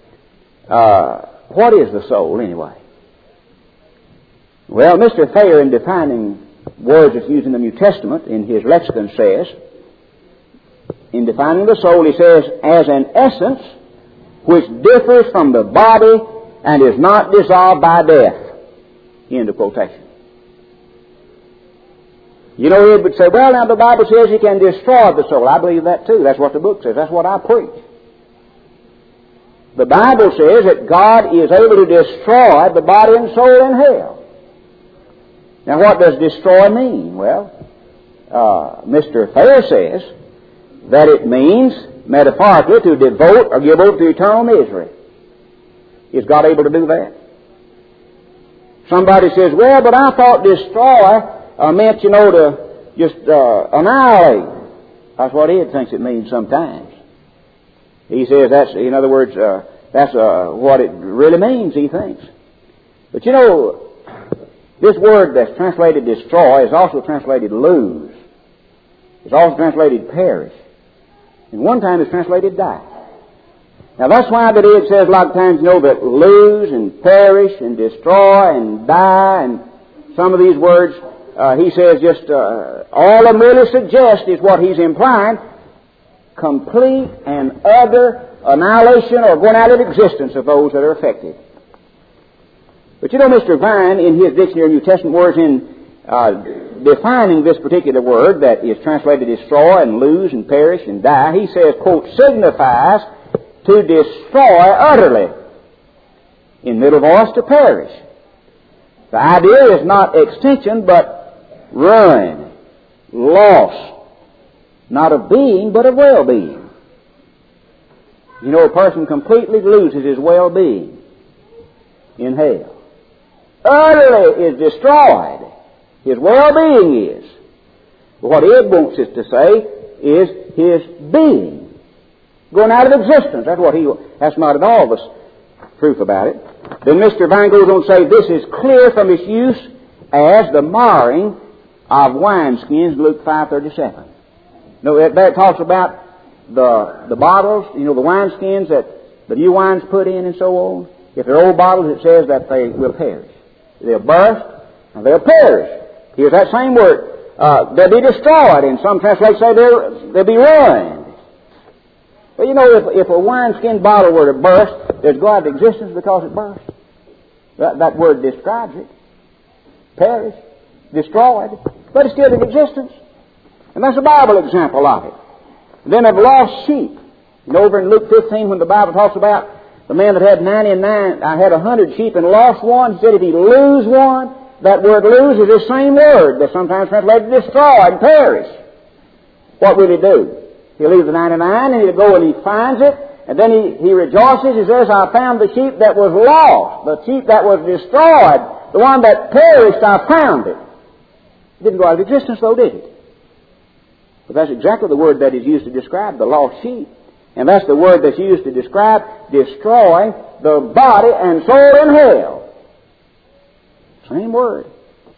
what is the soul anyway? Well, Mr. Thayer, in defining words that's used in the New Testament, in his lexicon says, in defining the soul, he says, as an essence which differs from the body and is not dissolved by death. End of quotation. You know, Ed would say, well, now the Bible says He can destroy the soul. I believe that too. That's what the book says. That's what I preach. The Bible says that God is able to destroy the body and soul in hell. Now, what does destroy mean? Well, Mr. Thayer says that it means, metaphorically, to devote or give over to eternal misery. Is God able to do that? Somebody says, well, but I thought destroy meant, you know, to just annihilate. That's what Ed thinks it means sometimes. He says that's, in other words, that's what it really means, he thinks. But you know, this word that's translated destroy is also translated lose. It's also translated perish. And one time it's translated die. Now that's why that Ed says a lot of times, you know, that lose and perish and destroy and die, and some of these words, he says just all of them really suggest is what he's implying, complete and utter annihilation or going out of existence of those that are affected. But you know, Mr. Vine, in his Dictionary of New Testament Words, in defining this particular word that is translated destroy and lose and perish and die, he says, quote, signifies to destroy utterly. In middle voice, to perish. The idea is not extinction, but ruin, loss, not of being, but of well-being. You know, a person completely loses his well-being in hell. Utterly is destroyed. His well-being is. But what Ed wants us to say is his being going out of existence. That's not at all the truth about it. Then Mr. Vine goes on to say, this is clear from its use as the marring of wineskins, Luke 5:37. No, there it talks about the bottles, you know, the wineskins that the new wine's put in and so on. If they're old bottles, it says that they will perish. They'll burst and they'll perish. Here's that same word. They'll be destroyed, and some translations say they'll be ruined. Well, you know, if a wineskin bottle were to burst, there's go out of existence because it burst. That word describes it. Perish, destroyed, but it's still in existence. And that's a Bible example of it. And then of lost sheep. You know, over in Luke 15, when the Bible talks about the man that had 99, I had 100 sheep and lost one, he said if he lose one, that word lose is the same word that's sometimes translated destroy and perish. What will he do? He'll leave the 99 and he'll go and he finds it, and then he rejoices. He says, I found the sheep that was lost, the sheep that was destroyed, the one that perished, I found it. It didn't go out of existence though, did it? But that's exactly the word that is used to describe the lost sheep. And that's the word that's used to describe destroy the body and soul in hell. Same word.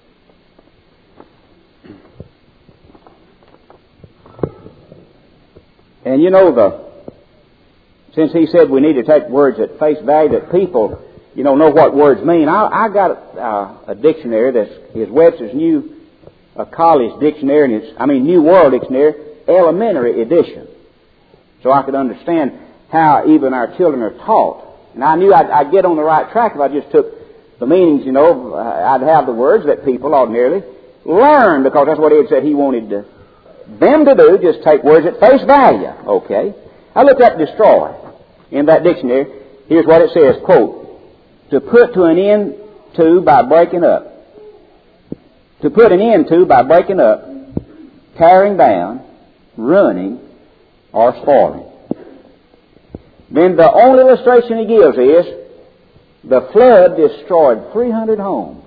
And you know, since he said we need to take words at face value, that people, know what words mean. I got a dictionary is Webster's New College Dictionary, and it's New World Dictionary, Elementary Edition, so I could understand how even our children are taught. And I knew I'd get on the right track if I just took the meanings. I'd have the words that people ordinarily learn, because that's what he had said he wanted them to do. Just take words at face value. Okay. I looked up destroy in that dictionary. Here's what it says, quote, to put to an end to by breaking up. To put an end to by breaking up, tearing down, ruining, or spoiling. Then the only illustration he gives is the flood destroyed 300 homes.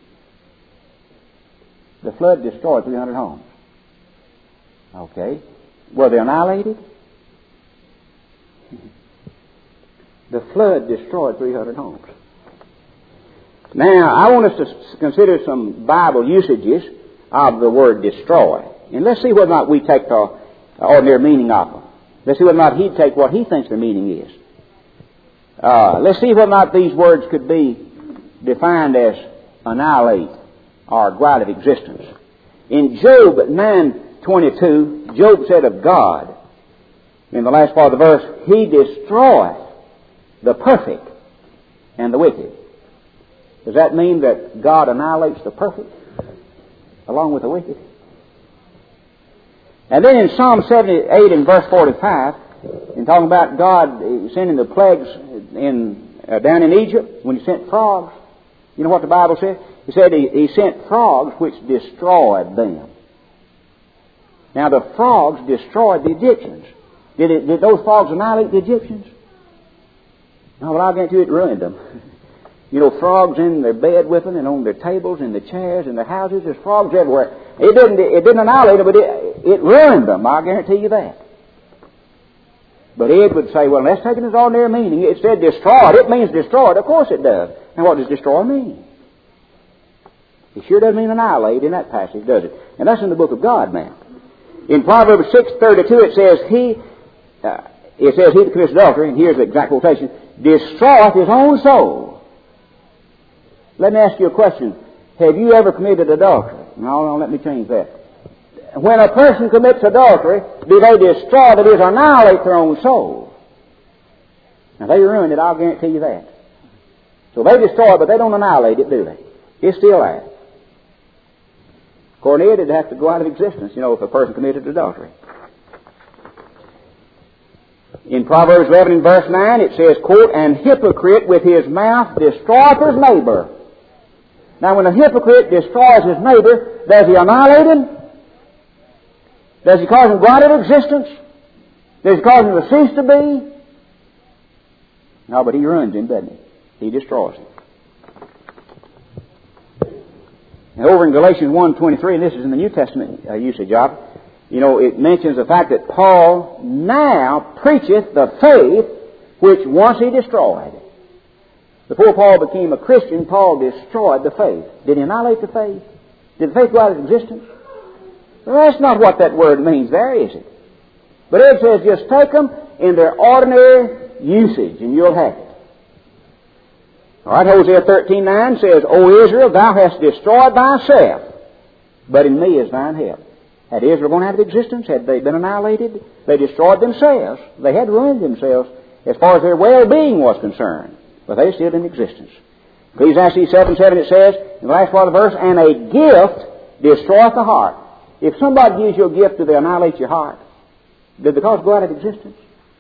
The flood destroyed 300 homes. Okay. Were they annihilated? The flood destroyed 300 homes. Now, I want us to consider some Bible usages of the word destroy. And let's see whether or not we take the ordinary meaning of them. Let's see whether or not he'd take what he thinks the meaning is. Let's see whether or not these words could be defined as annihilate or go out of existence. In Job 9:22, Job said of God, in the last part of the verse, He destroyeth the perfect and the wicked. Does that mean that God annihilates the perfect along with the wicked? And then in Psalm 78 and verse 45, in talking about God sending the plagues down in Egypt, when He sent frogs, you know what the Bible said? He said He sent frogs which destroyed them. Now the frogs destroyed the Egyptians. Did those frogs annihilate the Egyptians? No, but I'll guarantee you it ruined them. Frogs in their bed with them, and on their tables, and the chairs, and their houses. There's frogs everywhere. It didn't annihilate them, but it ruined them. I'll guarantee you that. But Ed would say, well, that's taking its ordinary meaning. It said destroyed. It means destroyed. Of course it does. Now what does destroy mean? It sure doesn't mean annihilate in that passage, does it? And that's in the book of God now. In Proverbs 6:32 it says, he that commits adultery, and here's the exact quotation, destroyeth his own soul. Let me ask you a question. Have you ever committed adultery? No, let me change that. When a person commits adultery, do they destroy, that is, annihilate their own soul? Now, they ruin it, I'll guarantee you that. So they destroy it, but they don't annihilate it, do they? It's still there. According to it, it'd have to go out of existence, if a person committed adultery. In Proverbs 11 and verse 9, it says, quote, an hypocrite with his mouth destroyeth his neighbor. Now, when a hypocrite destroys his neighbor, does he annihilate him? Does he cause him to go out of existence? Does he cause him to cease to be? No, but he ruins him, doesn't he? He destroys him. And over in Galatians 1:23, and this is in the New Testament usage of it, it mentions the fact that Paul now preacheth the faith which once he destroyed. Before Paul became a Christian, Paul destroyed the faith. Did he annihilate the faith? Did the faith go out of existence? Well, that's not what that word means there, is it? But it says just take them in their ordinary usage and you'll have it. All right, Hosea 13:9 says, O Israel, thou hast destroyed thyself, but in me is thine help. Had Israel gone out of existence? Had they been annihilated? They destroyed themselves. They had ruined themselves as far as their well-being was concerned. But they still in existence. Ecclesiastes 7:7 it says, in the last part of the verse, and a gift destroyeth the heart. If somebody gives you a gift, do they annihilate your heart? Did the cause go out of existence?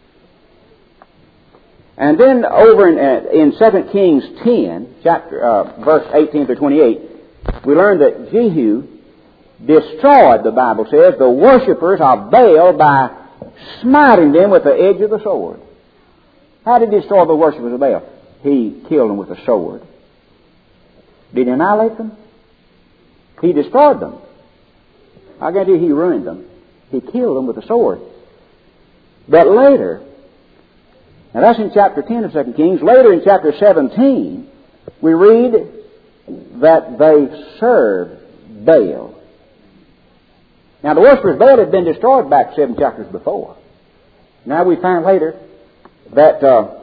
And then over in 2 Kings 10, verse 18 through 28, we learn that Jehu destroyed, the Bible says, the worshippers of Baal by smiting them with the edge of the sword. How did he destroy the worshippers of Baal? He killed them with a sword. Did he annihilate them? He destroyed them. I guarantee you he ruined them. He killed them with the sword. But later, now that's in chapter 10 of 2 Kings, later in chapter 17, we read that they served Baal. Now the worshippers Baal had been destroyed back 7 chapters before. Now we find later that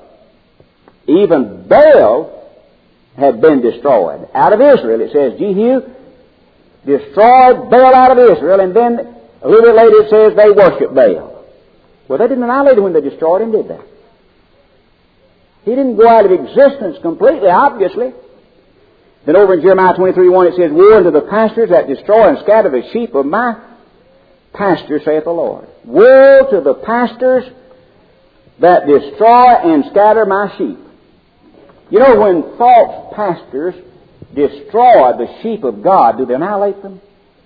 even Baal had been destroyed out of Israel. It says Jehu destroyed Baal out of Israel, and then a little bit later it says they worshiped Baal. Well, they didn't annihilate him when they destroyed him, did they? He didn't go out of existence completely, obviously. Then over in Jeremiah 23:1 it says, Woe unto the pastors that destroy and scatter the sheep of my pasture, saith the Lord. Woe to the pastors that destroy and scatter my sheep. You know, when false pastors destroy the sheep of God, do they annihilate them?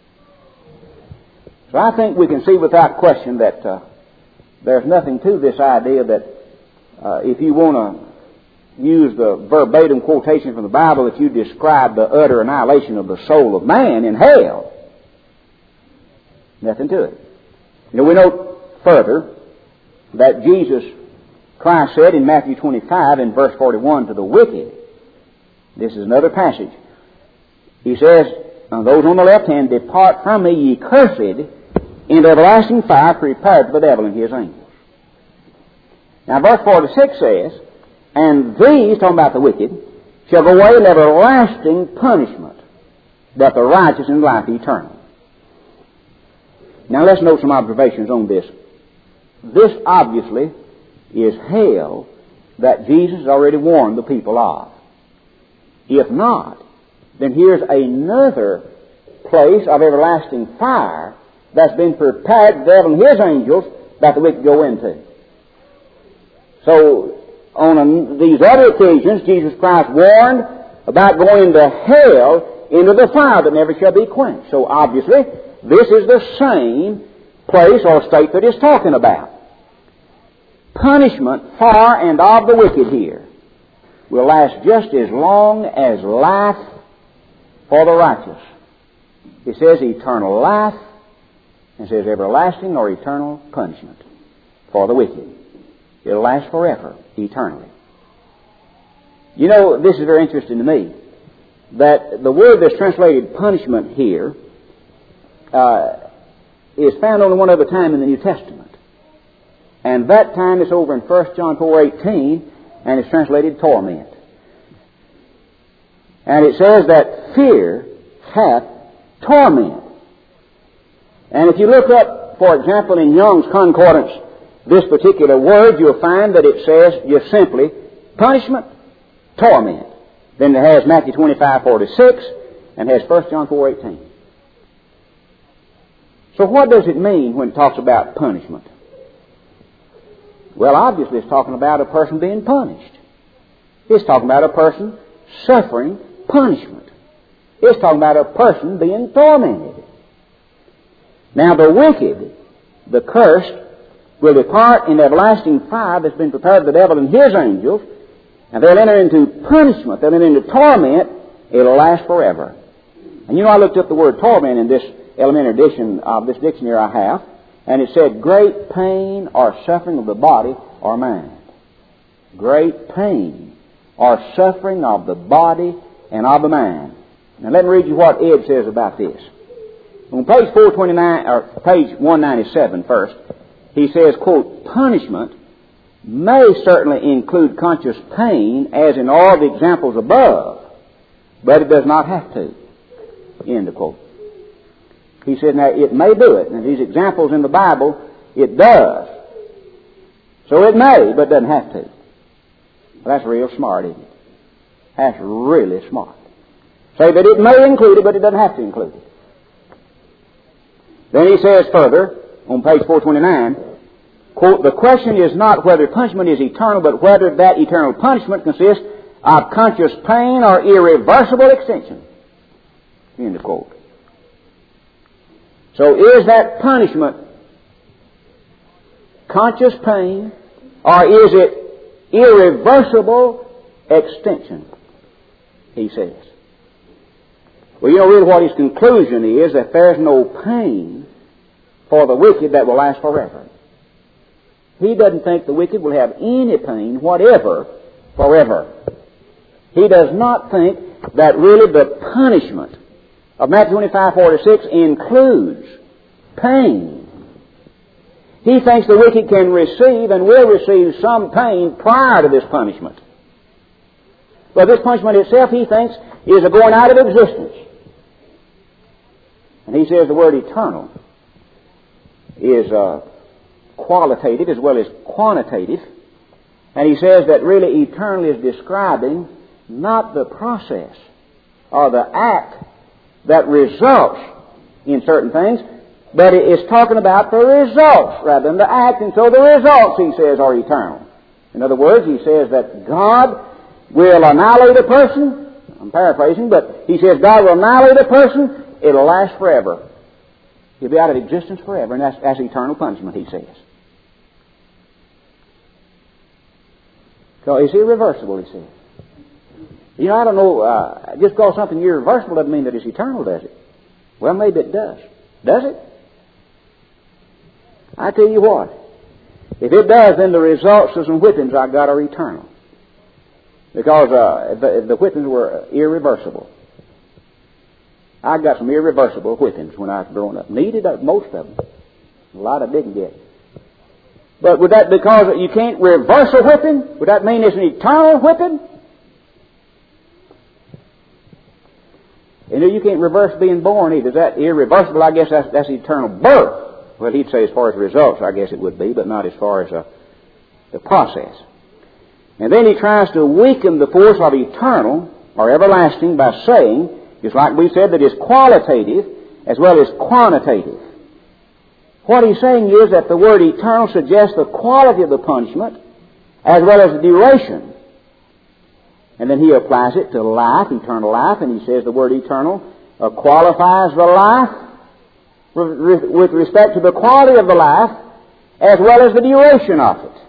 So I think we can see without question that there's nothing to this idea that if you want to use the verbatim quotation from the Bible, that you describe the utter annihilation of the soul of man in hell. Nothing to it. You know, we note further that Jesus Christ said in Matthew 25 in verse 41 to the wicked, this is another passage, He says, those on the left hand, Depart from me, ye cursed, into everlasting fire prepared for the devil and his angels. Now verse 46 says, And these, talking about the wicked, shall go away in everlasting punishment, but the righteous in life eternal. Now let's note some observations on this. This obviously is hell that Jesus has already warned the people of. If not, then here's another place of everlasting fire that's been prepared for the devil and his angels that the wicked go into. So, on these other occasions, Jesus Christ warned about going into hell, into the fire that never shall be quenched. So obviously, this is the same place or state that he's talking about. Punishment for and of the wicked here will last just as long as life for the righteous. It says eternal life, and it says everlasting or eternal punishment for the wicked. It'll last forever, eternally. You know, this is very interesting to me, that the word that's translated punishment here is found only one other time in the New Testament. And that time is over in 1 John 4:18, and it's translated torment. And it says that fear hath torment. And if you look up, for example, in Young's Concordance, this particular word, you'll find that it says just simply punishment, torment. Then it has Matthew 25:46 and has 1 John 4:18. So what does it mean when it talks about punishment? Well, obviously it's talking about a person being punished. It's talking about a person suffering punishment. It's talking about a person being tormented. Now the wicked, the cursed, will depart in everlasting fire that's been prepared for the devil and his angels, and they'll enter into punishment, they'll enter into torment. It'll last forever. And you know, I looked up the word torment in this elementary edition of this dictionary I have, and it said great pain or suffering of the body or mind. Great pain or suffering of the body and of the mind. Now let me read you what Ed says about this. On page 429, or page 197 first, he says, quote, punishment may certainly include conscious pain, as in all the examples above, but it does not have to. End of quote. He said, now, it may do it. And these examples in the Bible, it does. So it may, but it doesn't have to. Well, that's real smart, isn't it? That's really smart. Say that it may include it, but it doesn't have to include it. Then he says further, on page 429, quote, the question is not whether punishment is eternal, but whether that eternal punishment consists of conscious pain or irreversible extinction. End of quote. So is that punishment conscious pain, or is it irreversible extinction? He says. Well, you know, really what his conclusion is, that there's no pain for the wicked that will last forever. He doesn't think the wicked will have any pain whatever forever. He does not think that really the punishment of Matthew 25:46 includes pain. He thinks the wicked can receive and will receive some pain prior to this punishment. But this punishment itself, he thinks, is a going out of existence. And he says the word eternal is qualitative as well as quantitative. And he says that really eternal is describing not the process or the act that results in certain things, but it is talking about the results rather than the act. And so the results, he says, are eternal. In other words, he says that God will annihilate a person. I'm paraphrasing, but he says God will annihilate a person. It'll last forever. He'll be out of existence forever, and that's eternal punishment, he says. So it's irreversible, he says. You know, I don't know, just because something irreversible doesn't mean that it's eternal, does it? Well, maybe it does. Does it? I tell you what, if it does, then the results of some whippings I got are eternal. Because the whippings were irreversible. I got some irreversible whippings when I was growing up. Needed most of them. A lot I didn't get. But would that, because you can't reverse a whipping, would that mean it's an eternal whipping? You know, you can't reverse being born either. Is that irreversible? I guess that's eternal birth. Well, he'd say as far as results, I guess it would be, but not as far as the process. And then he tries to weaken the force of eternal or everlasting by saying, just like we said, that it's qualitative as well as quantitative. What he's saying is that the word eternal suggests the quality of the punishment as well as the duration. And then he applies it to life, eternal life, and he says the word eternal qualifies the life with respect to the quality of the life as well as the duration of it.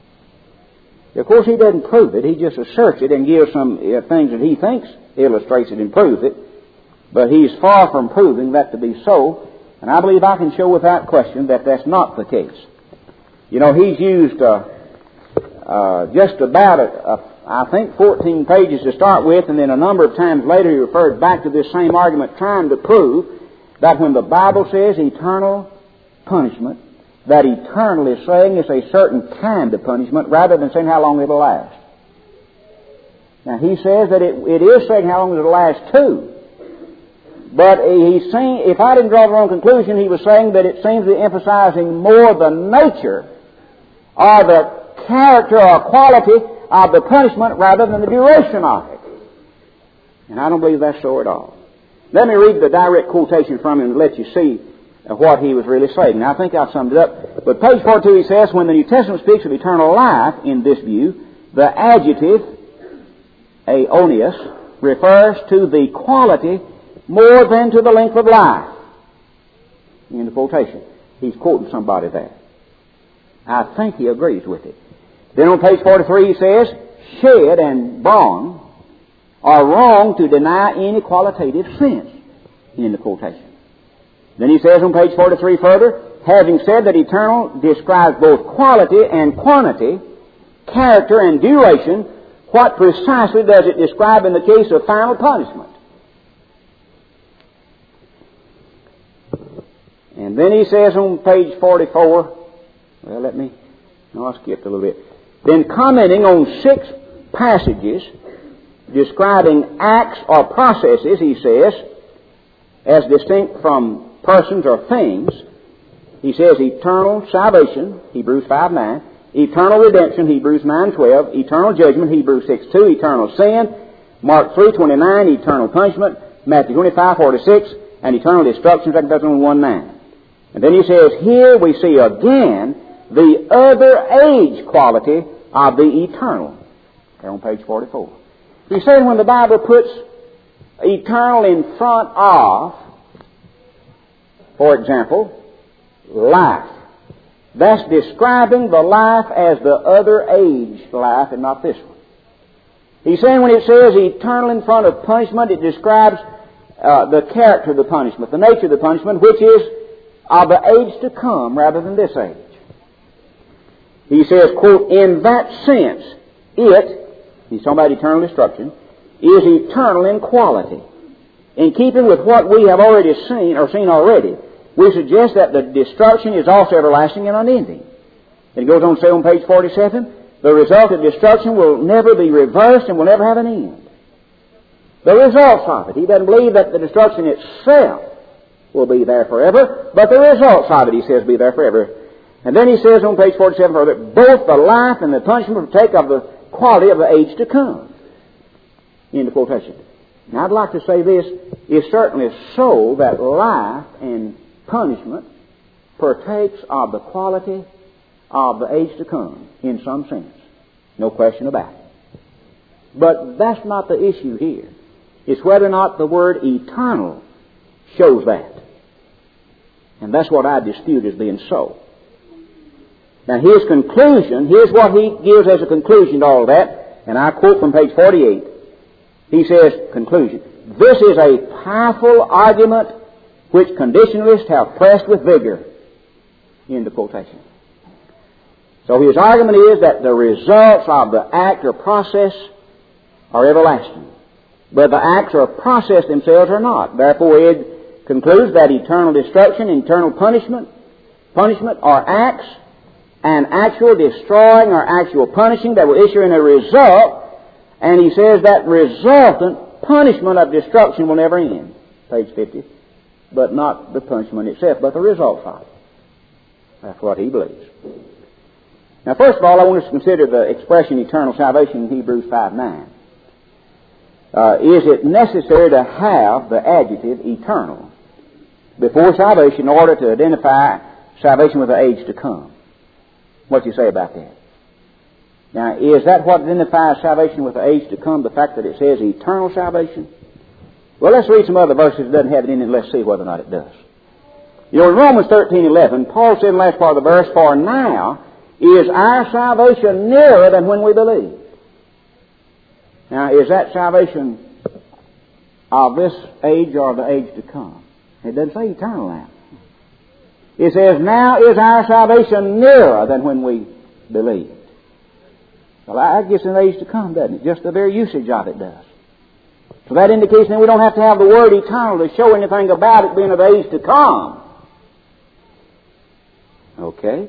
Of course, he doesn't prove it. He just asserts it and gives some things that he thinks illustrates it and proves it. But he's far from proving that to be so. And I believe I can show without question that that's not the case. You know, he's used just about, I think, 14 pages to start with, and then a number of times later he referred back to this same argument trying to prove that when the Bible says eternal punishment, that eternal is saying it's a certain kind of punishment rather than saying how long it'll last. Now, he says that it is saying how long it'll last too. But he's saying, if I didn't draw the wrong conclusion, he was saying that it seems to be emphasizing more the nature or the character or quality of the punishment rather than the duration of it. And I don't believe that's so at all. Let me read the direct quotation from him and let you see what he was really saying. Now, I think I've summed it up. But page 42 he says, when the New Testament speaks of eternal life in this view, the adjective aeonius refers to the quality more than to the length of life. In the quotation. He's quoting somebody there. I think he agrees with it. Then on page 43 he says, shed and born are wrong to deny any qualitative sense in the quotation. Then he says on page 43 further, having said that eternal describes both quality and quantity, character and duration, what precisely does it describe in the case of final punishment? And then he says on page 44, I skipped a little bit. Then commenting on 6 passages describing acts or processes, he says, as distinct from persons or things, he says eternal salvation, Hebrews 5:9, eternal redemption, Hebrews 9:12, eternal judgment, Hebrews 6:2, eternal sin, Mark 3:29, eternal punishment, Matthew 25:46, and eternal destruction, 2 Thessalonians 1:9. And then he says, here we see again the other age quality of the eternal. There on page 44. He said when the Bible puts eternal in front of, for example, life, that's describing the life as the other age life and not this one. He's saying when it says eternal in front of punishment, it describes the character of the punishment, the nature of the punishment, which is of the age to come rather than this age. He says, quote, in that sense, he's talking about eternal destruction, is eternal in quality. In keeping with what we have already seen, or seen already, we suggest that the destruction is also everlasting and unending. It goes on to say on page 47, the result of destruction will never be reversed and will never have an end. The results of it. He doesn't believe that the destruction itself will be there forever, but the results of it, he says, be there forever. And then he says on page 47 further, both the life and the punishment will take of the quality of the age to come. End of quotation. Now I'd like to say this, it's certainly so that life and punishment partakes of the quality of the age to come in some sense. No question about it. But that's not the issue here. It's whether or not the word eternal shows that. And that's what I dispute as being so. Now his conclusion, here's what he gives as a conclusion to all that, and I quote from page 48. He says, conclusion, this is a powerful argument which conditionalists have pressed with vigor. End of quotation. So his argument is that the results of the act or process are everlasting, but the acts or process themselves are not. Therefore, it concludes that eternal destruction, eternal punishment are acts, and actual destroying or actual punishing that will issue in a result, and he says that resultant punishment of destruction will never end. Page 50. But not the punishment itself, but the results of it. That's what he believes. Now, first of all, I want us to consider the expression eternal salvation in Hebrews 5:9. Is it necessary to have the adjective eternal before salvation in order to identify salvation with the age to come? What do you say about that? Now, is that what identifies salvation with the age to come, the fact that it says eternal salvation? Well, let's read some other verses that doesn't have it in it, and let's see whether or not it does. You know, in Romans 13:11, Paul said in the last part of the verse, for now is our salvation nearer than when we believed. Now, is that salvation of this age or the age to come? It doesn't say eternal now. It says, now is our salvation nearer than when we believed. Well, that gets in the age to come, doesn't it? Just the very usage of it does. So that indicates that we don't have to have the word eternal to show anything about it being of the age to come. Okay.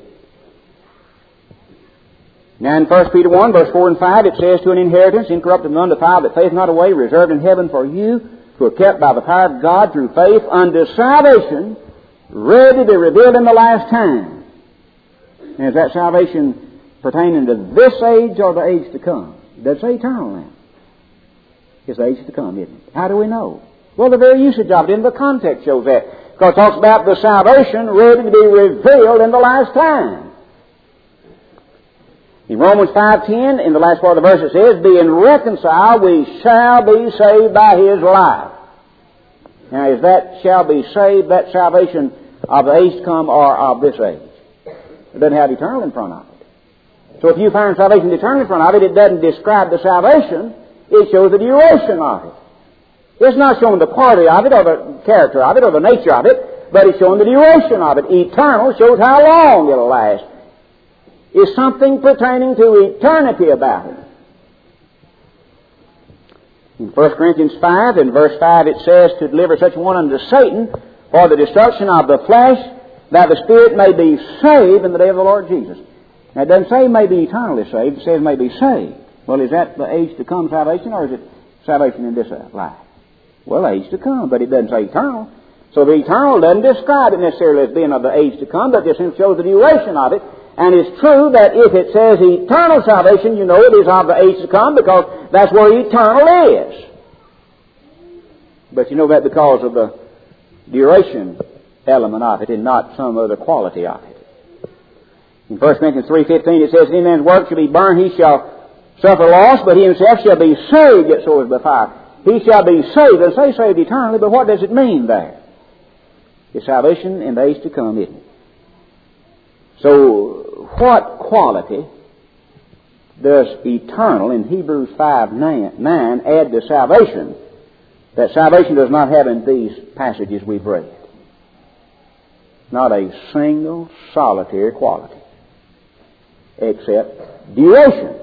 Now in 1 Peter 1, verse 4 and 5, it says, to an inheritance, incorruptible and undefiled, that fadeth not away, reserved in heaven for you, who are kept by the power of God through faith unto salvation, ready to be revealed in the last time. And is that salvation pertaining to this age or the age to come? It doesn't say eternal now. It's the age to come, isn't it? How do we know? Well, the very usage of it in the context shows that. Because it talks about the salvation ready to be revealed in the last time. In Romans 5:10, in the last part of the verse, it says, being reconciled, we shall be saved by His life. Now, is that shall be saved, that salvation of the age to come or of this age? It doesn't have eternal in front of it. So if you find salvation eternal in front of it, it doesn't describe the salvation. It shows the duration of it. It's not showing the quality of it or the character of it or the nature of it, but it's showing the duration of it. Eternal shows how long it'll last. Is something pertaining to eternity about it. In 1 Corinthians 5, in verse 5, it says, to deliver such one unto Satan for the destruction of the flesh, that the spirit may be saved in the day of the Lord Jesus. Now, it doesn't say may be eternally saved. It says may be saved. Well, is that the age to come salvation, or is it salvation in this life? Well, age to come, but it doesn't say eternal. So the eternal doesn't describe it necessarily as being of the age to come, but just shows the duration of it. And it's true that if it says eternal salvation, you know it is of the age to come, because that's where eternal is. But you know that because of the duration element of it and not some other quality of it. In 1 Corinthians 3:15 it says, if any man's work shall be burned, he shall suffer loss, but he himself shall be saved, yet so is by fire. He shall be saved. It say saved eternally, but what does it mean there? It's salvation in the age to come, isn't it? So, what quality does eternal in Hebrews 5:9 add to salvation that salvation does not have in these passages we've read? not a single solitary quality, except duration.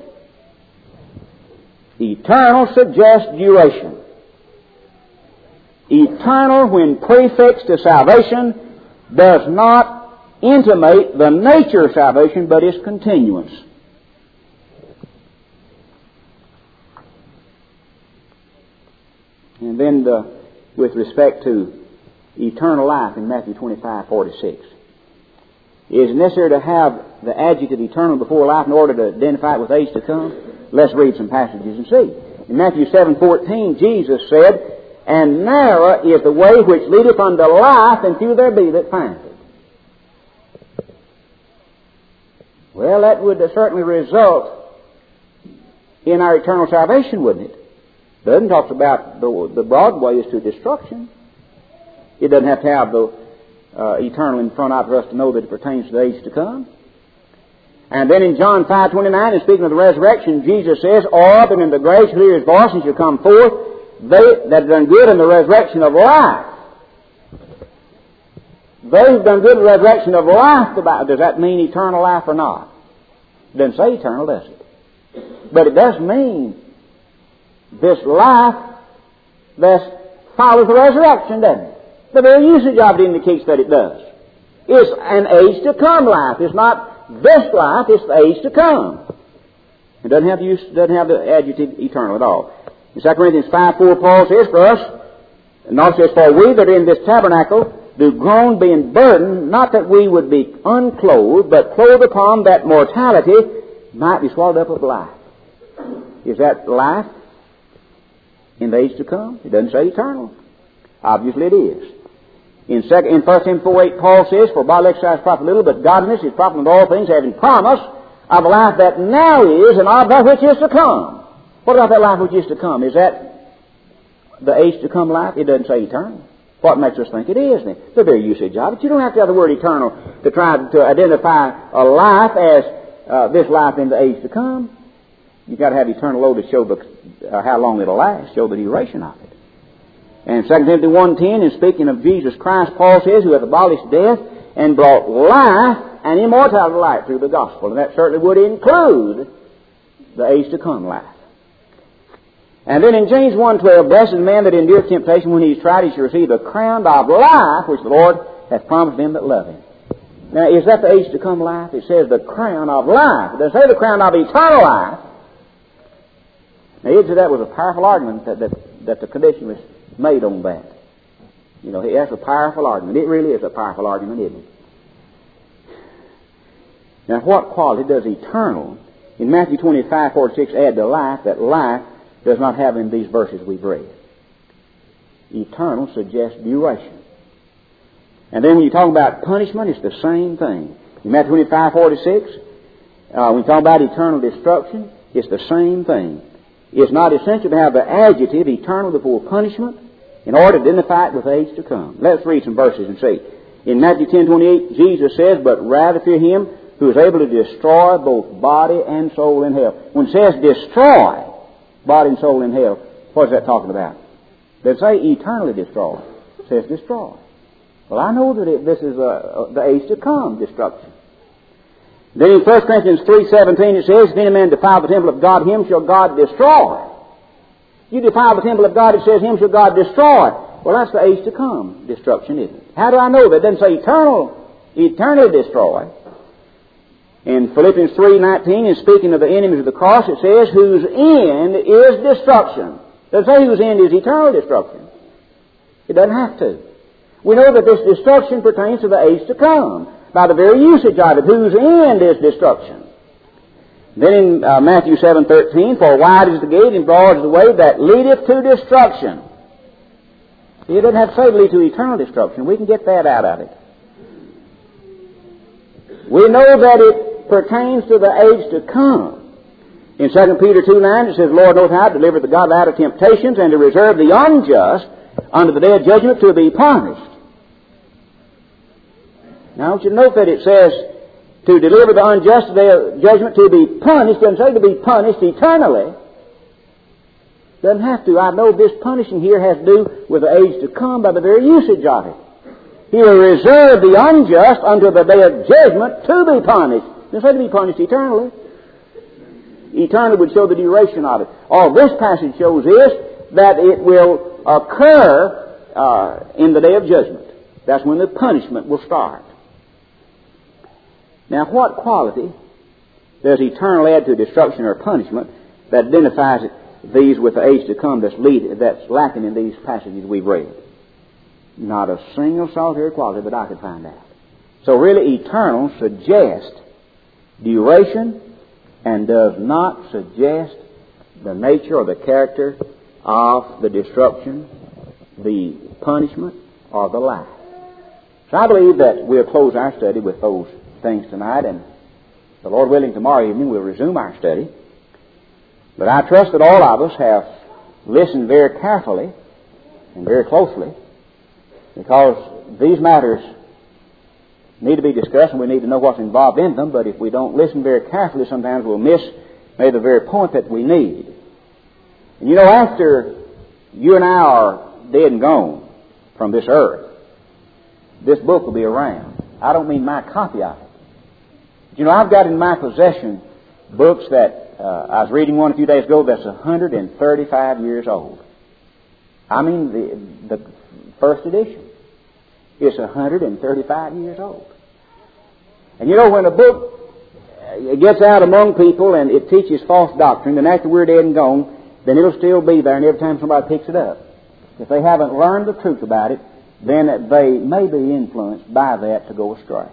Eternal suggests duration. Eternal, when prefixed to salvation, does not intimate the nature of salvation, but its continuance. And then with respect to eternal life in Matthew 25:46. Is it necessary to have the adjective eternal before life in order to identify it with age to come? Let's read some passages and see. In Matthew 7:14, Jesus said, "And narrow is the way which leadeth unto life, and few there be that find it." Well, that would certainly result in our eternal salvation, wouldn't it? It doesn't talk about the broad way is to destruction. It doesn't have to have the eternal in front of us to know that it pertains to the age to come. And then in John 5:29, and speaking of the resurrection, Jesus says, "All that in the grave shall hear His voice and shall come forth, they that have done good in the resurrection of life." Those who have done good in the resurrection of life, does that mean eternal life or not? It doesn't say eternal, does it? But it does mean this life that follows the resurrection, doesn't it? The very usage of it indicates that it does. It's an age to come life. It's not this life, it's the age to come. It doesn't have the adjective eternal at all. In 2 Corinthians 5:4, Paul says, "For us," and also says, "For we that are in this tabernacle do groan, being burdened, not that we would be unclothed, but clothed upon, that mortality might be swallowed up of life." Is that life in the age to come? It doesn't say eternal. Obviously it is. In 1 Timothy 4:8, Paul says, "For bodily exercise profit little, but godliness is profitable in all things, having promise of a life that now is, and of that which is to come." What about that life which is to come? Is that the age to come life? It doesn't say eternal. What makes us think it is then? The very usage of it. You don't have to have the word eternal to try to identify a life as this life in the age to come. You've got to have eternal though to show how long it'll last, show the duration of it. And 2 Timothy 1:10, in speaking of Jesus Christ, Paul says, "Who hath abolished death and brought life and immortality to light through the gospel." And that certainly would include the age to come life. And then in James 1:12, "Blessed is the man that endureth temptation. When he is tried, he shall receive the crown of life, which the Lord hath promised them that love him." Now, is that the age to come life? It says the crown of life. It doesn't say the crown of eternal life. Now, you'd say that was a powerful argument that the condition was made on that. You know, that's a powerful argument. It really is a powerful argument, isn't it? Now, what quality does eternal in Matthew 25:46 add to life that life does not have in these verses we've read? Eternal suggests duration. And then when you talk about punishment, it's the same thing. In Matthew 25:46, when you talk about eternal destruction, it's the same thing. It's not essential to have the adjective eternal before punishment in order to identify it with age to come. Let's read some verses and see. In Matthew 10:28, Jesus says, "But rather fear Him who is able to destroy both body and soul in hell." When it says destroy body and soul in hell, what is that talking about? Does it say eternally destroy? It says destroy. Well, I know that this is the age to come destruction. Then in 1 Corinthians 3:17 it says, "If any man defile the temple of God, him shall God destroy." You defile the temple of God, it says, "Him shall God destroy." Well, that's the age to come destruction, isn't it? How do I know that? It doesn't say eternally destroy. In Philippians 3:19, in speaking of the enemies of the cross, it says, "Whose end is destruction." It doesn't say whose end is eternal destruction. It doesn't have to. We know that this destruction pertains to the age to come by the very usage of it, whose end is destruction. Then in Matthew 7:13, "For wide is the gate and broad is the way that leadeth to destruction." It doesn't have to say lead to eternal destruction. We can get that out of it. We know that it pertains to the age to come. In 2 Peter 2:9 it says, "The Lord knoweth how to deliver the godly out of temptations and to reserve the unjust unto the day of judgment to be punished." Now, I want you to note that it says to deliver the unjust day of judgment to be punished. It doesn't say to be punished eternally. It doesn't have to. I know this punishing here has to do with the age to come by the very usage of it. He will reserve the unjust unto the day of judgment to be punished. It doesn't say to be punished eternally. Eternally would show the duration of it. All this passage shows is that it will occur in the day of judgment. That's when the punishment will start. Now, what quality does eternal add to destruction or punishment that identifies these with the age to come that's lacking in these passages we've read? Not a single solitary quality that I could find out. So really, eternal suggests duration and does not suggest the nature or the character of the destruction, the punishment, or the life. So I believe that we'll close our study with those things tonight, and the Lord willing, tomorrow evening we'll resume our study. But I trust that all of us have listened very carefully and very closely, because these matters need to be discussed and we need to know what's involved in them. But if we don't listen very carefully, sometimes we'll miss maybe the very point that we need. And you know, after you and I are dead and gone from this earth, this book will be around. I don't mean my copy of it. But you know, I've got in my possession books that I was reading one a few days ago that's 135 years old. I mean, the first edition is 135 years old. And you know, when a book gets out among people and it teaches false doctrine, then after we're dead and gone, then it'll still be there, and every time somebody picks it up, if they haven't learned the truth about it, then they may be influenced by that to go astray.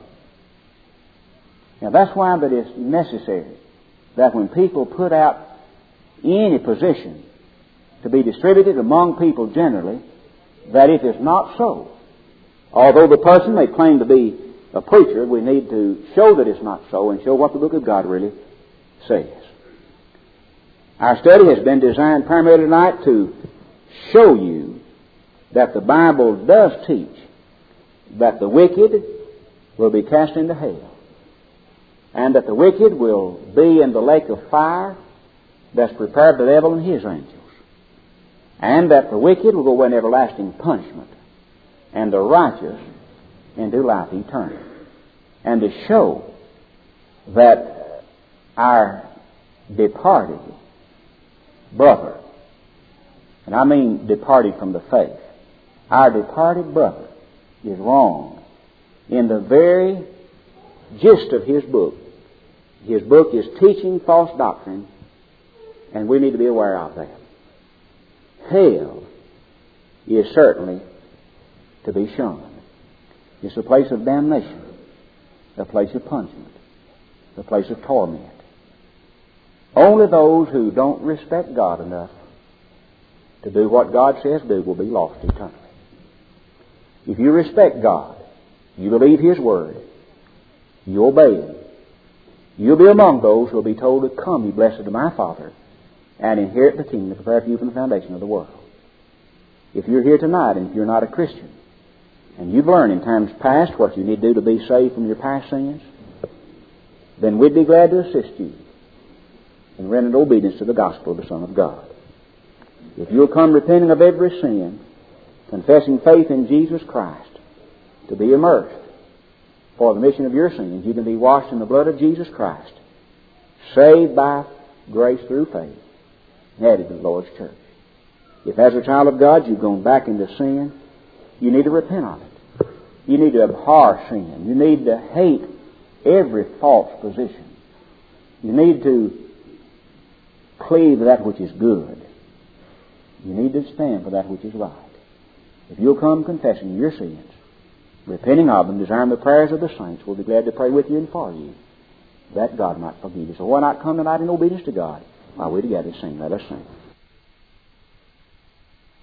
Now, that's why that it's necessary that when people put out any position to be distributed among people generally, that if it's not so, although the person may claim to be a preacher, we need to show that it's not so and show what the Book of God really says. Our study has been designed primarily tonight to show you that the Bible does teach that the wicked will be cast into hell, and that the wicked will be in the lake of fire that's prepared for the devil and his angels, and that the wicked will go in everlasting punishment, and the righteous into life eternal. And to show that our departed brother, and I mean departed from the faith, our departed brother is wrong in the very gist of his book. His book is teaching false doctrine, and we need to be aware of that. Hell is certainly to be shunned. It's a place of damnation, a place of punishment, a place of torment. Only those who don't respect God enough to do what God says do will be lost eternally. If you respect God, you believe His Word, you obey Him, you'll be among those who will be told to come, ye blessed of my Father, and inherit the kingdom prepared for you from the foundation of the world. If you're here tonight and if you're not a Christian, and you've learned in times past what you need to do to be saved from your past sins, then we'd be glad to assist you in rendered obedience to the gospel of the Son of God. If you'll come repenting of every sin, confessing faith in Jesus Christ, to be immersed for the remission of your sins, you can be washed in the blood of Jesus Christ, saved by grace through faith, and added to the Lord's church. If as a child of God you've gone back into sin, you need to repent of it. You need to abhor sin. You need to hate every false position. You need to cleave to that which is good. You need to stand for that which is right. If you'll come confessing your sins, repenting of them, desiring the prayers of the saints, we'll be glad to pray with you and for you, that God might forgive you. So why not come tonight in obedience to God while we together sing? Let us sing.